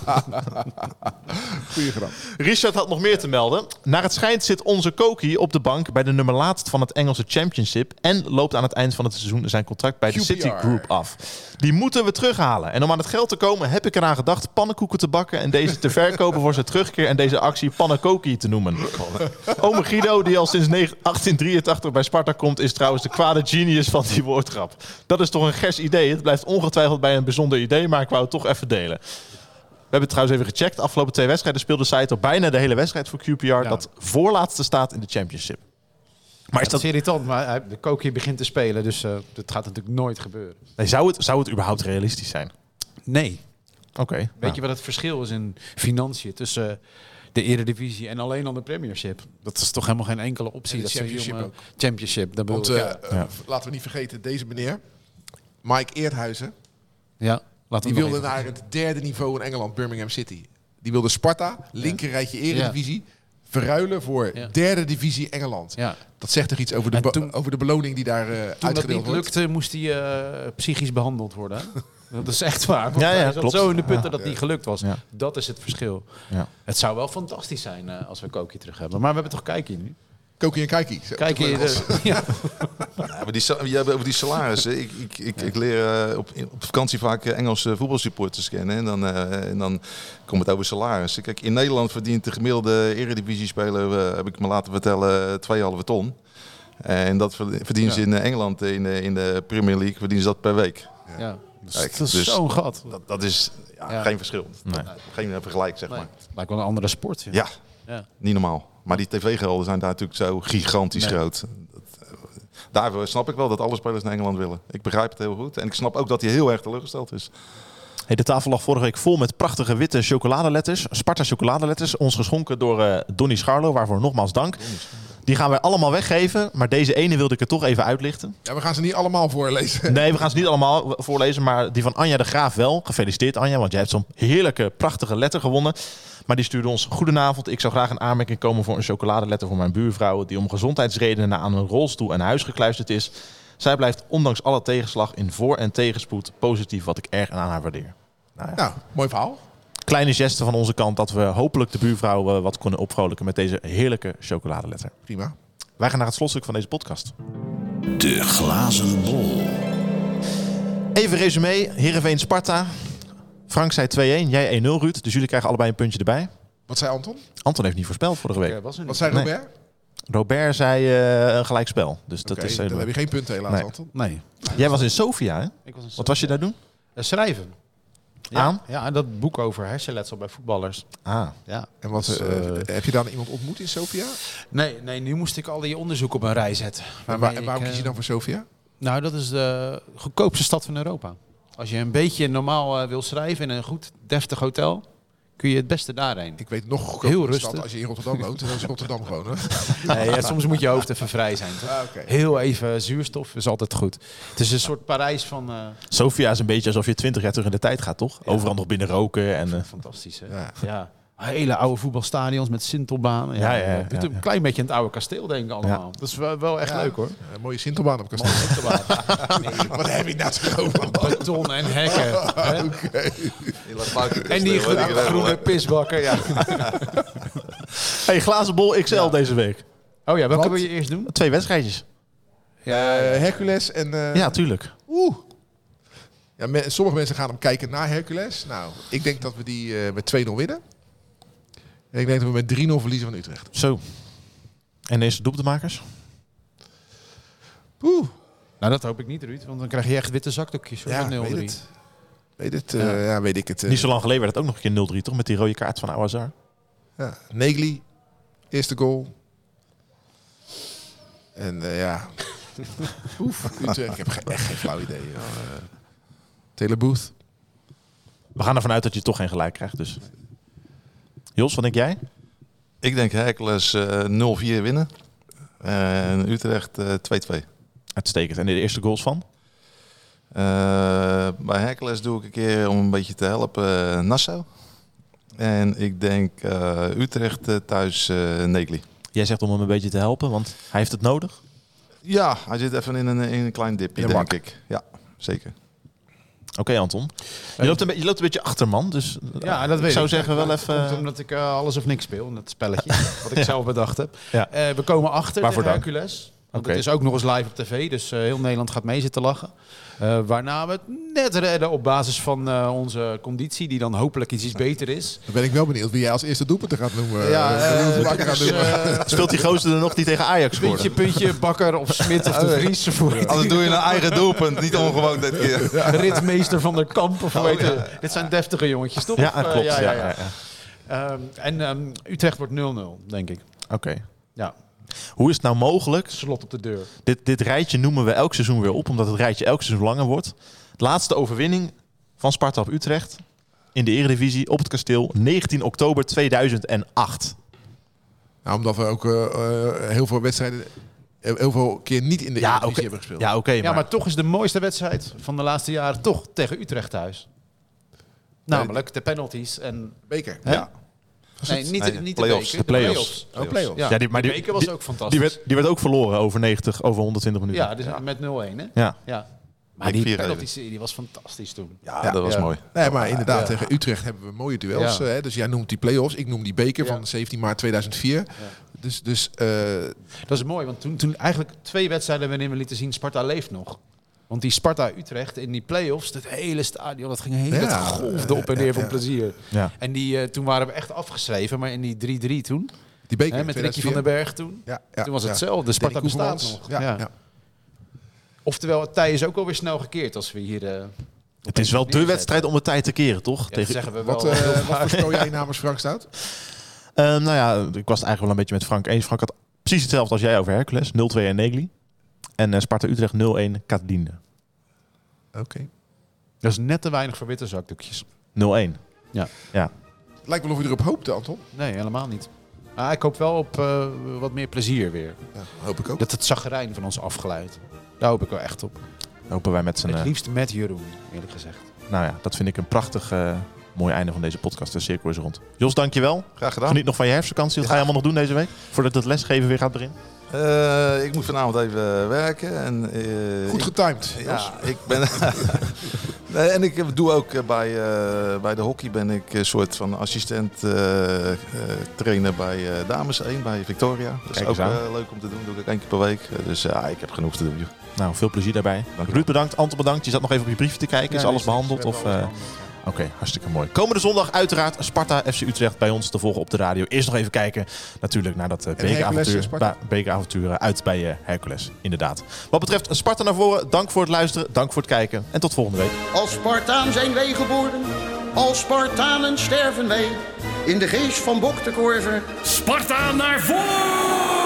Goeie grap. Richard had nog meer te melden. Naar het schijnt zit onze Koki op de bank bij de nummer laatst van het Engelse Championship en loopt aan het eind van het seizoen zijn contract bij de City Group af. Die moeten we terughalen. En om aan het geld te komen heb ik eraan gedacht pannenkoeken te bakken en deze te verkopen voor zijn terugkeer en deze actie Pannenkoki te noemen. Ome Guido, die al sinds 1883 bij Sparta komt, is trouwens de kwade genius van die woordgrap. Dat is toch een gers idee. Het blijft ongetwijfeld bij een bijzonder idee, maar ik wou het toch even delen. We hebben het trouwens even gecheckt. De afgelopen 2 wedstrijden speelde Saito bijna de hele wedstrijd voor QPR. Ja. Dat voorlaatste staat in de Championship. Maar dat is irritant, maar de Koki begint te spelen. Dus dat gaat natuurlijk nooit gebeuren. Nee, zou het überhaupt realistisch zijn? Nee. Oké. Weet je wat het verschil is in financiën tussen de Eredivisie en alleen al de Premiership? Dat is toch helemaal geen enkele optie. Dat Championship Championship. Dat want laten we niet vergeten, deze meneer, Mike Eerthuizen. Ja. Die wilde naar het 3e niveau in Engeland, Birmingham City. Die wilde Sparta, linker rijtje Eredivisie, verruilen voor 3e divisie Engeland. Ja. Dat zegt toch iets over de beloning die daar uitgedeeld wordt. Toen dat niet lukte, moest hij psychisch behandeld worden. Dat is echt waar. Ja, klopt. Zo in de putten dat het niet gelukt was. Ja. Dat is het verschil. Ja. Het zou wel fantastisch zijn als we Koki terug hebben. Maar we hebben toch Kijkie nu? Koki en Kijkie. Kijkie. Ja. Over die salarissen. Ik leer op vakantie vaak Engelse voetbalsupporters kennen. En dan komt het over salarissen. Kijk, in Nederland verdient de gemiddelde Eredivisie-speler, heb ik me laten vertellen, 2,5 ton. En dat verdienen ze in Engeland, in de Premier League, verdienen ze dat per week. Ja. Kijk, dat is zo'n gat. Dat is geen verschil. Nee. Geen vergelijk, zeg maar. Lijkt wel een andere sport. Ja, niet normaal. Maar die tv-gelden zijn daar natuurlijk zo gigantisch groot. Daarvoor snap ik wel dat alle spelers naar Engeland willen. Ik begrijp het heel goed. En ik snap ook dat hij heel erg teleurgesteld is. Hey, de tafel lag vorige week vol met prachtige witte chocoladeletters. Sparta chocoladeletters. Ons geschonken door Donny Scharlo. Waarvoor nogmaals dank. Die gaan wij allemaal weggeven. Maar deze ene wilde ik er toch even uitlichten. Ja, we gaan ze niet allemaal voorlezen. Nee, we gaan ze niet allemaal voorlezen. Maar die van Anja de Graaf wel. Gefeliciteerd Anja, want jij hebt zo'n heerlijke, prachtige letter gewonnen. Maar die stuurde ons: goedenavond, ik zou graag een aanmerking komen voor een chocoladeletter voor mijn buurvrouw, die om gezondheidsredenen aan een rolstoel en huis gekluisterd is. Zij blijft ondanks alle tegenslag in voor- en tegenspoed positief, wat ik erg aan haar waardeer. Nou ja. Nou, mooi verhaal. Kleine geste van onze kant dat we hopelijk de buurvrouw wat kunnen opvrolijken met deze heerlijke chocoladeletter. Prima. Wij gaan naar het slotstuk van deze podcast. De glazen bol. Even resume, Heerenveen Sparta. Frank zei 2-1, jij 1-0 Ruud. Dus jullie krijgen allebei een puntje erbij. Wat zei Anton? Anton heeft niet voorspeld vorige week. Was er Wat niet. zei Nee. Robert? Robert zei een gelijkspel. Dus dat Oké, is dan heb je geen punten helaas, Nee. Anton. Nee. Jij was in Sofia, hè? Ik was Wat was je daar doen? Schrijven. Aan? Ja, dat boek over hersenletsel bij voetballers. Ah, Ja. En wat, Dus, heb je dan iemand ontmoet in Sofia? Nee, nu moest ik al die onderzoek op een rij zetten. En waarom kies je dan voor Sofia? Nou, dat is de goedkoopste stad van Europa. Als je een beetje normaal wil schrijven in een goed, deftig hotel, kun je het beste daarheen. Ik weet nog Heel heel rustig. stad als je in Rotterdam woont. Dan is Rotterdam gewoon. Hè? Nee, ja, soms moet je hoofd even vrij zijn. Toch? Oké. Heel even zuurstof is altijd goed. Het is een soort Parijs van... Sofia is een beetje alsof je 20 jaar terug in de tijd gaat, toch? Overal nog binnen roken en... fantastisch, hè? Ja. Ja. Hele oude voetbalstadions met sintelbanen. Ja. Doet een klein beetje aan het oude kasteel, denk ik allemaal. Dat is wel echt leuk, hoor. Een mooie Sintelbaan op kasteel. Wat heb je nou te over? Beton en hekken. Hè? En En die groene pisbakken, ja. Hey, glazen bol XL deze week. Oh ja, welke Wat? wil je eerst doen? 2 wedstrijdjes. Hercules en... Ja, tuurlijk. Ja, sommige mensen gaan hem kijken naar Hercules. Nou, ik denk dat we die met 2-0 winnen. En ik denk dat we met 3-0 verliezen van Utrecht. Zo. En deze doelpuntenmakers? Oeh. Nou, dat hoop ik niet, Ruud. Want dan krijg je echt witte zakdoekjes. Ja, Van 0-3. weet het. Weet ik het. Niet zo lang geleden werd het ook nog een keer 0-3, toch? Met die rode kaart van Ouazar. Ja, Negli, eerste goal. En ja. Utrecht, ik heb echt geen flauw idee. Telebooth. We gaan ervan uit dat je toch geen gelijk krijgt, dus... Jos, wat denk jij? Ik denk Hercules 0-4 winnen. En Utrecht 2-2. Uitstekend. En de eerste goals van? Bij Hercules doe ik een keer om een beetje te helpen Nassau. En ik denk Utrecht thuis Negli. Jij zegt om hem een beetje te helpen, want hij heeft het nodig. Ja, hij zit even in een klein dipje, In een denk bak. ik. Ja, zeker. Oké, Anton. Je loopt een beetje achter, man. Dus Ja, dat weet ik zou ik. zeggen wel Dat komt even... omdat ik alles of niks speel in dat spelletje. Wat ik zelf bedacht heb. Ja. We komen achter Waarvoor tegen dank. Hercules. Want Oké. het is ook nog eens live op tv. Dus heel Nederland gaat mee zitten lachen. Waarna we het net redden op basis van onze conditie. Die dan hopelijk iets beter is. Dan ben ik wel benieuwd wie jij als eerste doelpunt gaat noemen. Speelt die gozer er nog die tegen Ajax scoorde? Puntje, Bakker of Smit of de Vries. Anders doe je een eigen doelpunt, niet ongewoon dit keer. Ritmeester van der Kamp. Of hoe heet het? Dit zijn deftige jongetjes, toch? Ja, Of, dat klopt. ja. Ja. En Utrecht wordt 0-0, denk ik. Oké. Ja, Hoe is het nou mogelijk? slot op de deur. Dit rijtje noemen we elk seizoen weer op, omdat het rijtje elk seizoen langer wordt. De laatste overwinning van Sparta op Utrecht in de Eredivisie op het kasteel, 19 oktober 2008. Nou, omdat we ook heel veel wedstrijden, heel veel keer niet in de Eredivisie hebben gespeeld. Ja, oké. Ja, maar toch is de mooiste wedstrijd van de laatste jaren toch tegen Utrecht thuis. Namelijk de penalties en... Beker. Hè? Ja. Nee, niet de play-offs. beker, De play-offs. de Play-offs. Ja, Ja, maar de beker was ook fantastisch. Die werd ook verloren over 120 minuten. Ja, dus met 0-1, hè? Ja. Ja. Maar Ik die vier penalty-serie was fantastisch toen. Ja, dat was Ja. mooi. Nee, maar inderdaad, tegen Utrecht hebben we mooie duels. Ja. Hè? Dus jij noemt die play-offs, ik noem die beker Ja. van 17 maart 2004. Dus Dat is mooi, want toen eigenlijk 2 wedstrijden waarin we lieten zien Sparta leeft nog. Want die Sparta-Utrecht in die play-offs, het hele stadion, dat ging heen. Ja. Dat golfde op en neer van plezier. Ja. En toen waren we echt afgeschreven, maar in die 3-3 toen, die beker hè, met Ricky 2004. van den Berg toen, Ja, toen was hetzelfde. Sparta Danny bestaat Koevermans. nog. Ja, Ja. ja. Oftewel, het tij is ook alweer snel gekeerd als we hier... Het is wel de wedstrijd om de tijd te keren, toch? Ja, dat zeggen we Wat, wel. wat voorspel jij namens Frank Stout? Nou ja, ik was het eigenlijk wel een beetje met Frank eens. Frank had precies hetzelfde als jij over Hercules. 0-2 en Negli. En Sparta Utrecht 0-1 Katdien. Oké. Dat is net te weinig voor witte zakdoekjes. 0-1. Ja. Ja. Het lijkt wel of je erop hoopte, Anton. Nee, helemaal niet. Ik hoop wel op wat meer plezier weer. Ja, hoop ik ook. Dat het zagrijn van ons afgeleid. Daar hoop ik wel echt op. Hopen wij met z'n... Het liefst met Jeroen, eerlijk gezegd. Nou ja, dat vind ik een prachtig mooi einde van deze podcast. De cirkel is rond. Jos, dankjewel. Graag gedaan. Geniet nog van je herfstvakantie. Wat ga je allemaal nog doen deze week? Voordat het lesgeven weer gaat beginnen? Ik moet vanavond even werken. En, Goed getimed. Ja, ik ben... Nee, en ik doe ook bij de hockey ben ik een soort van assistent trainer bij dames 1 bij Victoria. Dat is Kijk ook eens aan. leuk om te doen. Doe ik 1 keer per week. Dus ik heb genoeg te doen. Joh. Nou, veel plezier daarbij. Ruud bedankt, Anton bedankt. Je zat nog even op je briefje te kijken. Is alles behandeld? Oké, hartstikke mooi. Komende zondag uiteraard Sparta FC Utrecht bij ons te volgen op de radio. Eerst nog even kijken natuurlijk naar dat bekeravontuur uit bij Hercules. Inderdaad. Wat betreft Sparta naar voren, dank voor het luisteren, dank voor het kijken en tot volgende week. Als Spartaan zijn wij geboren, als Spartanen sterven wij. In de geest van Bok de Korver. Sparta naar voren!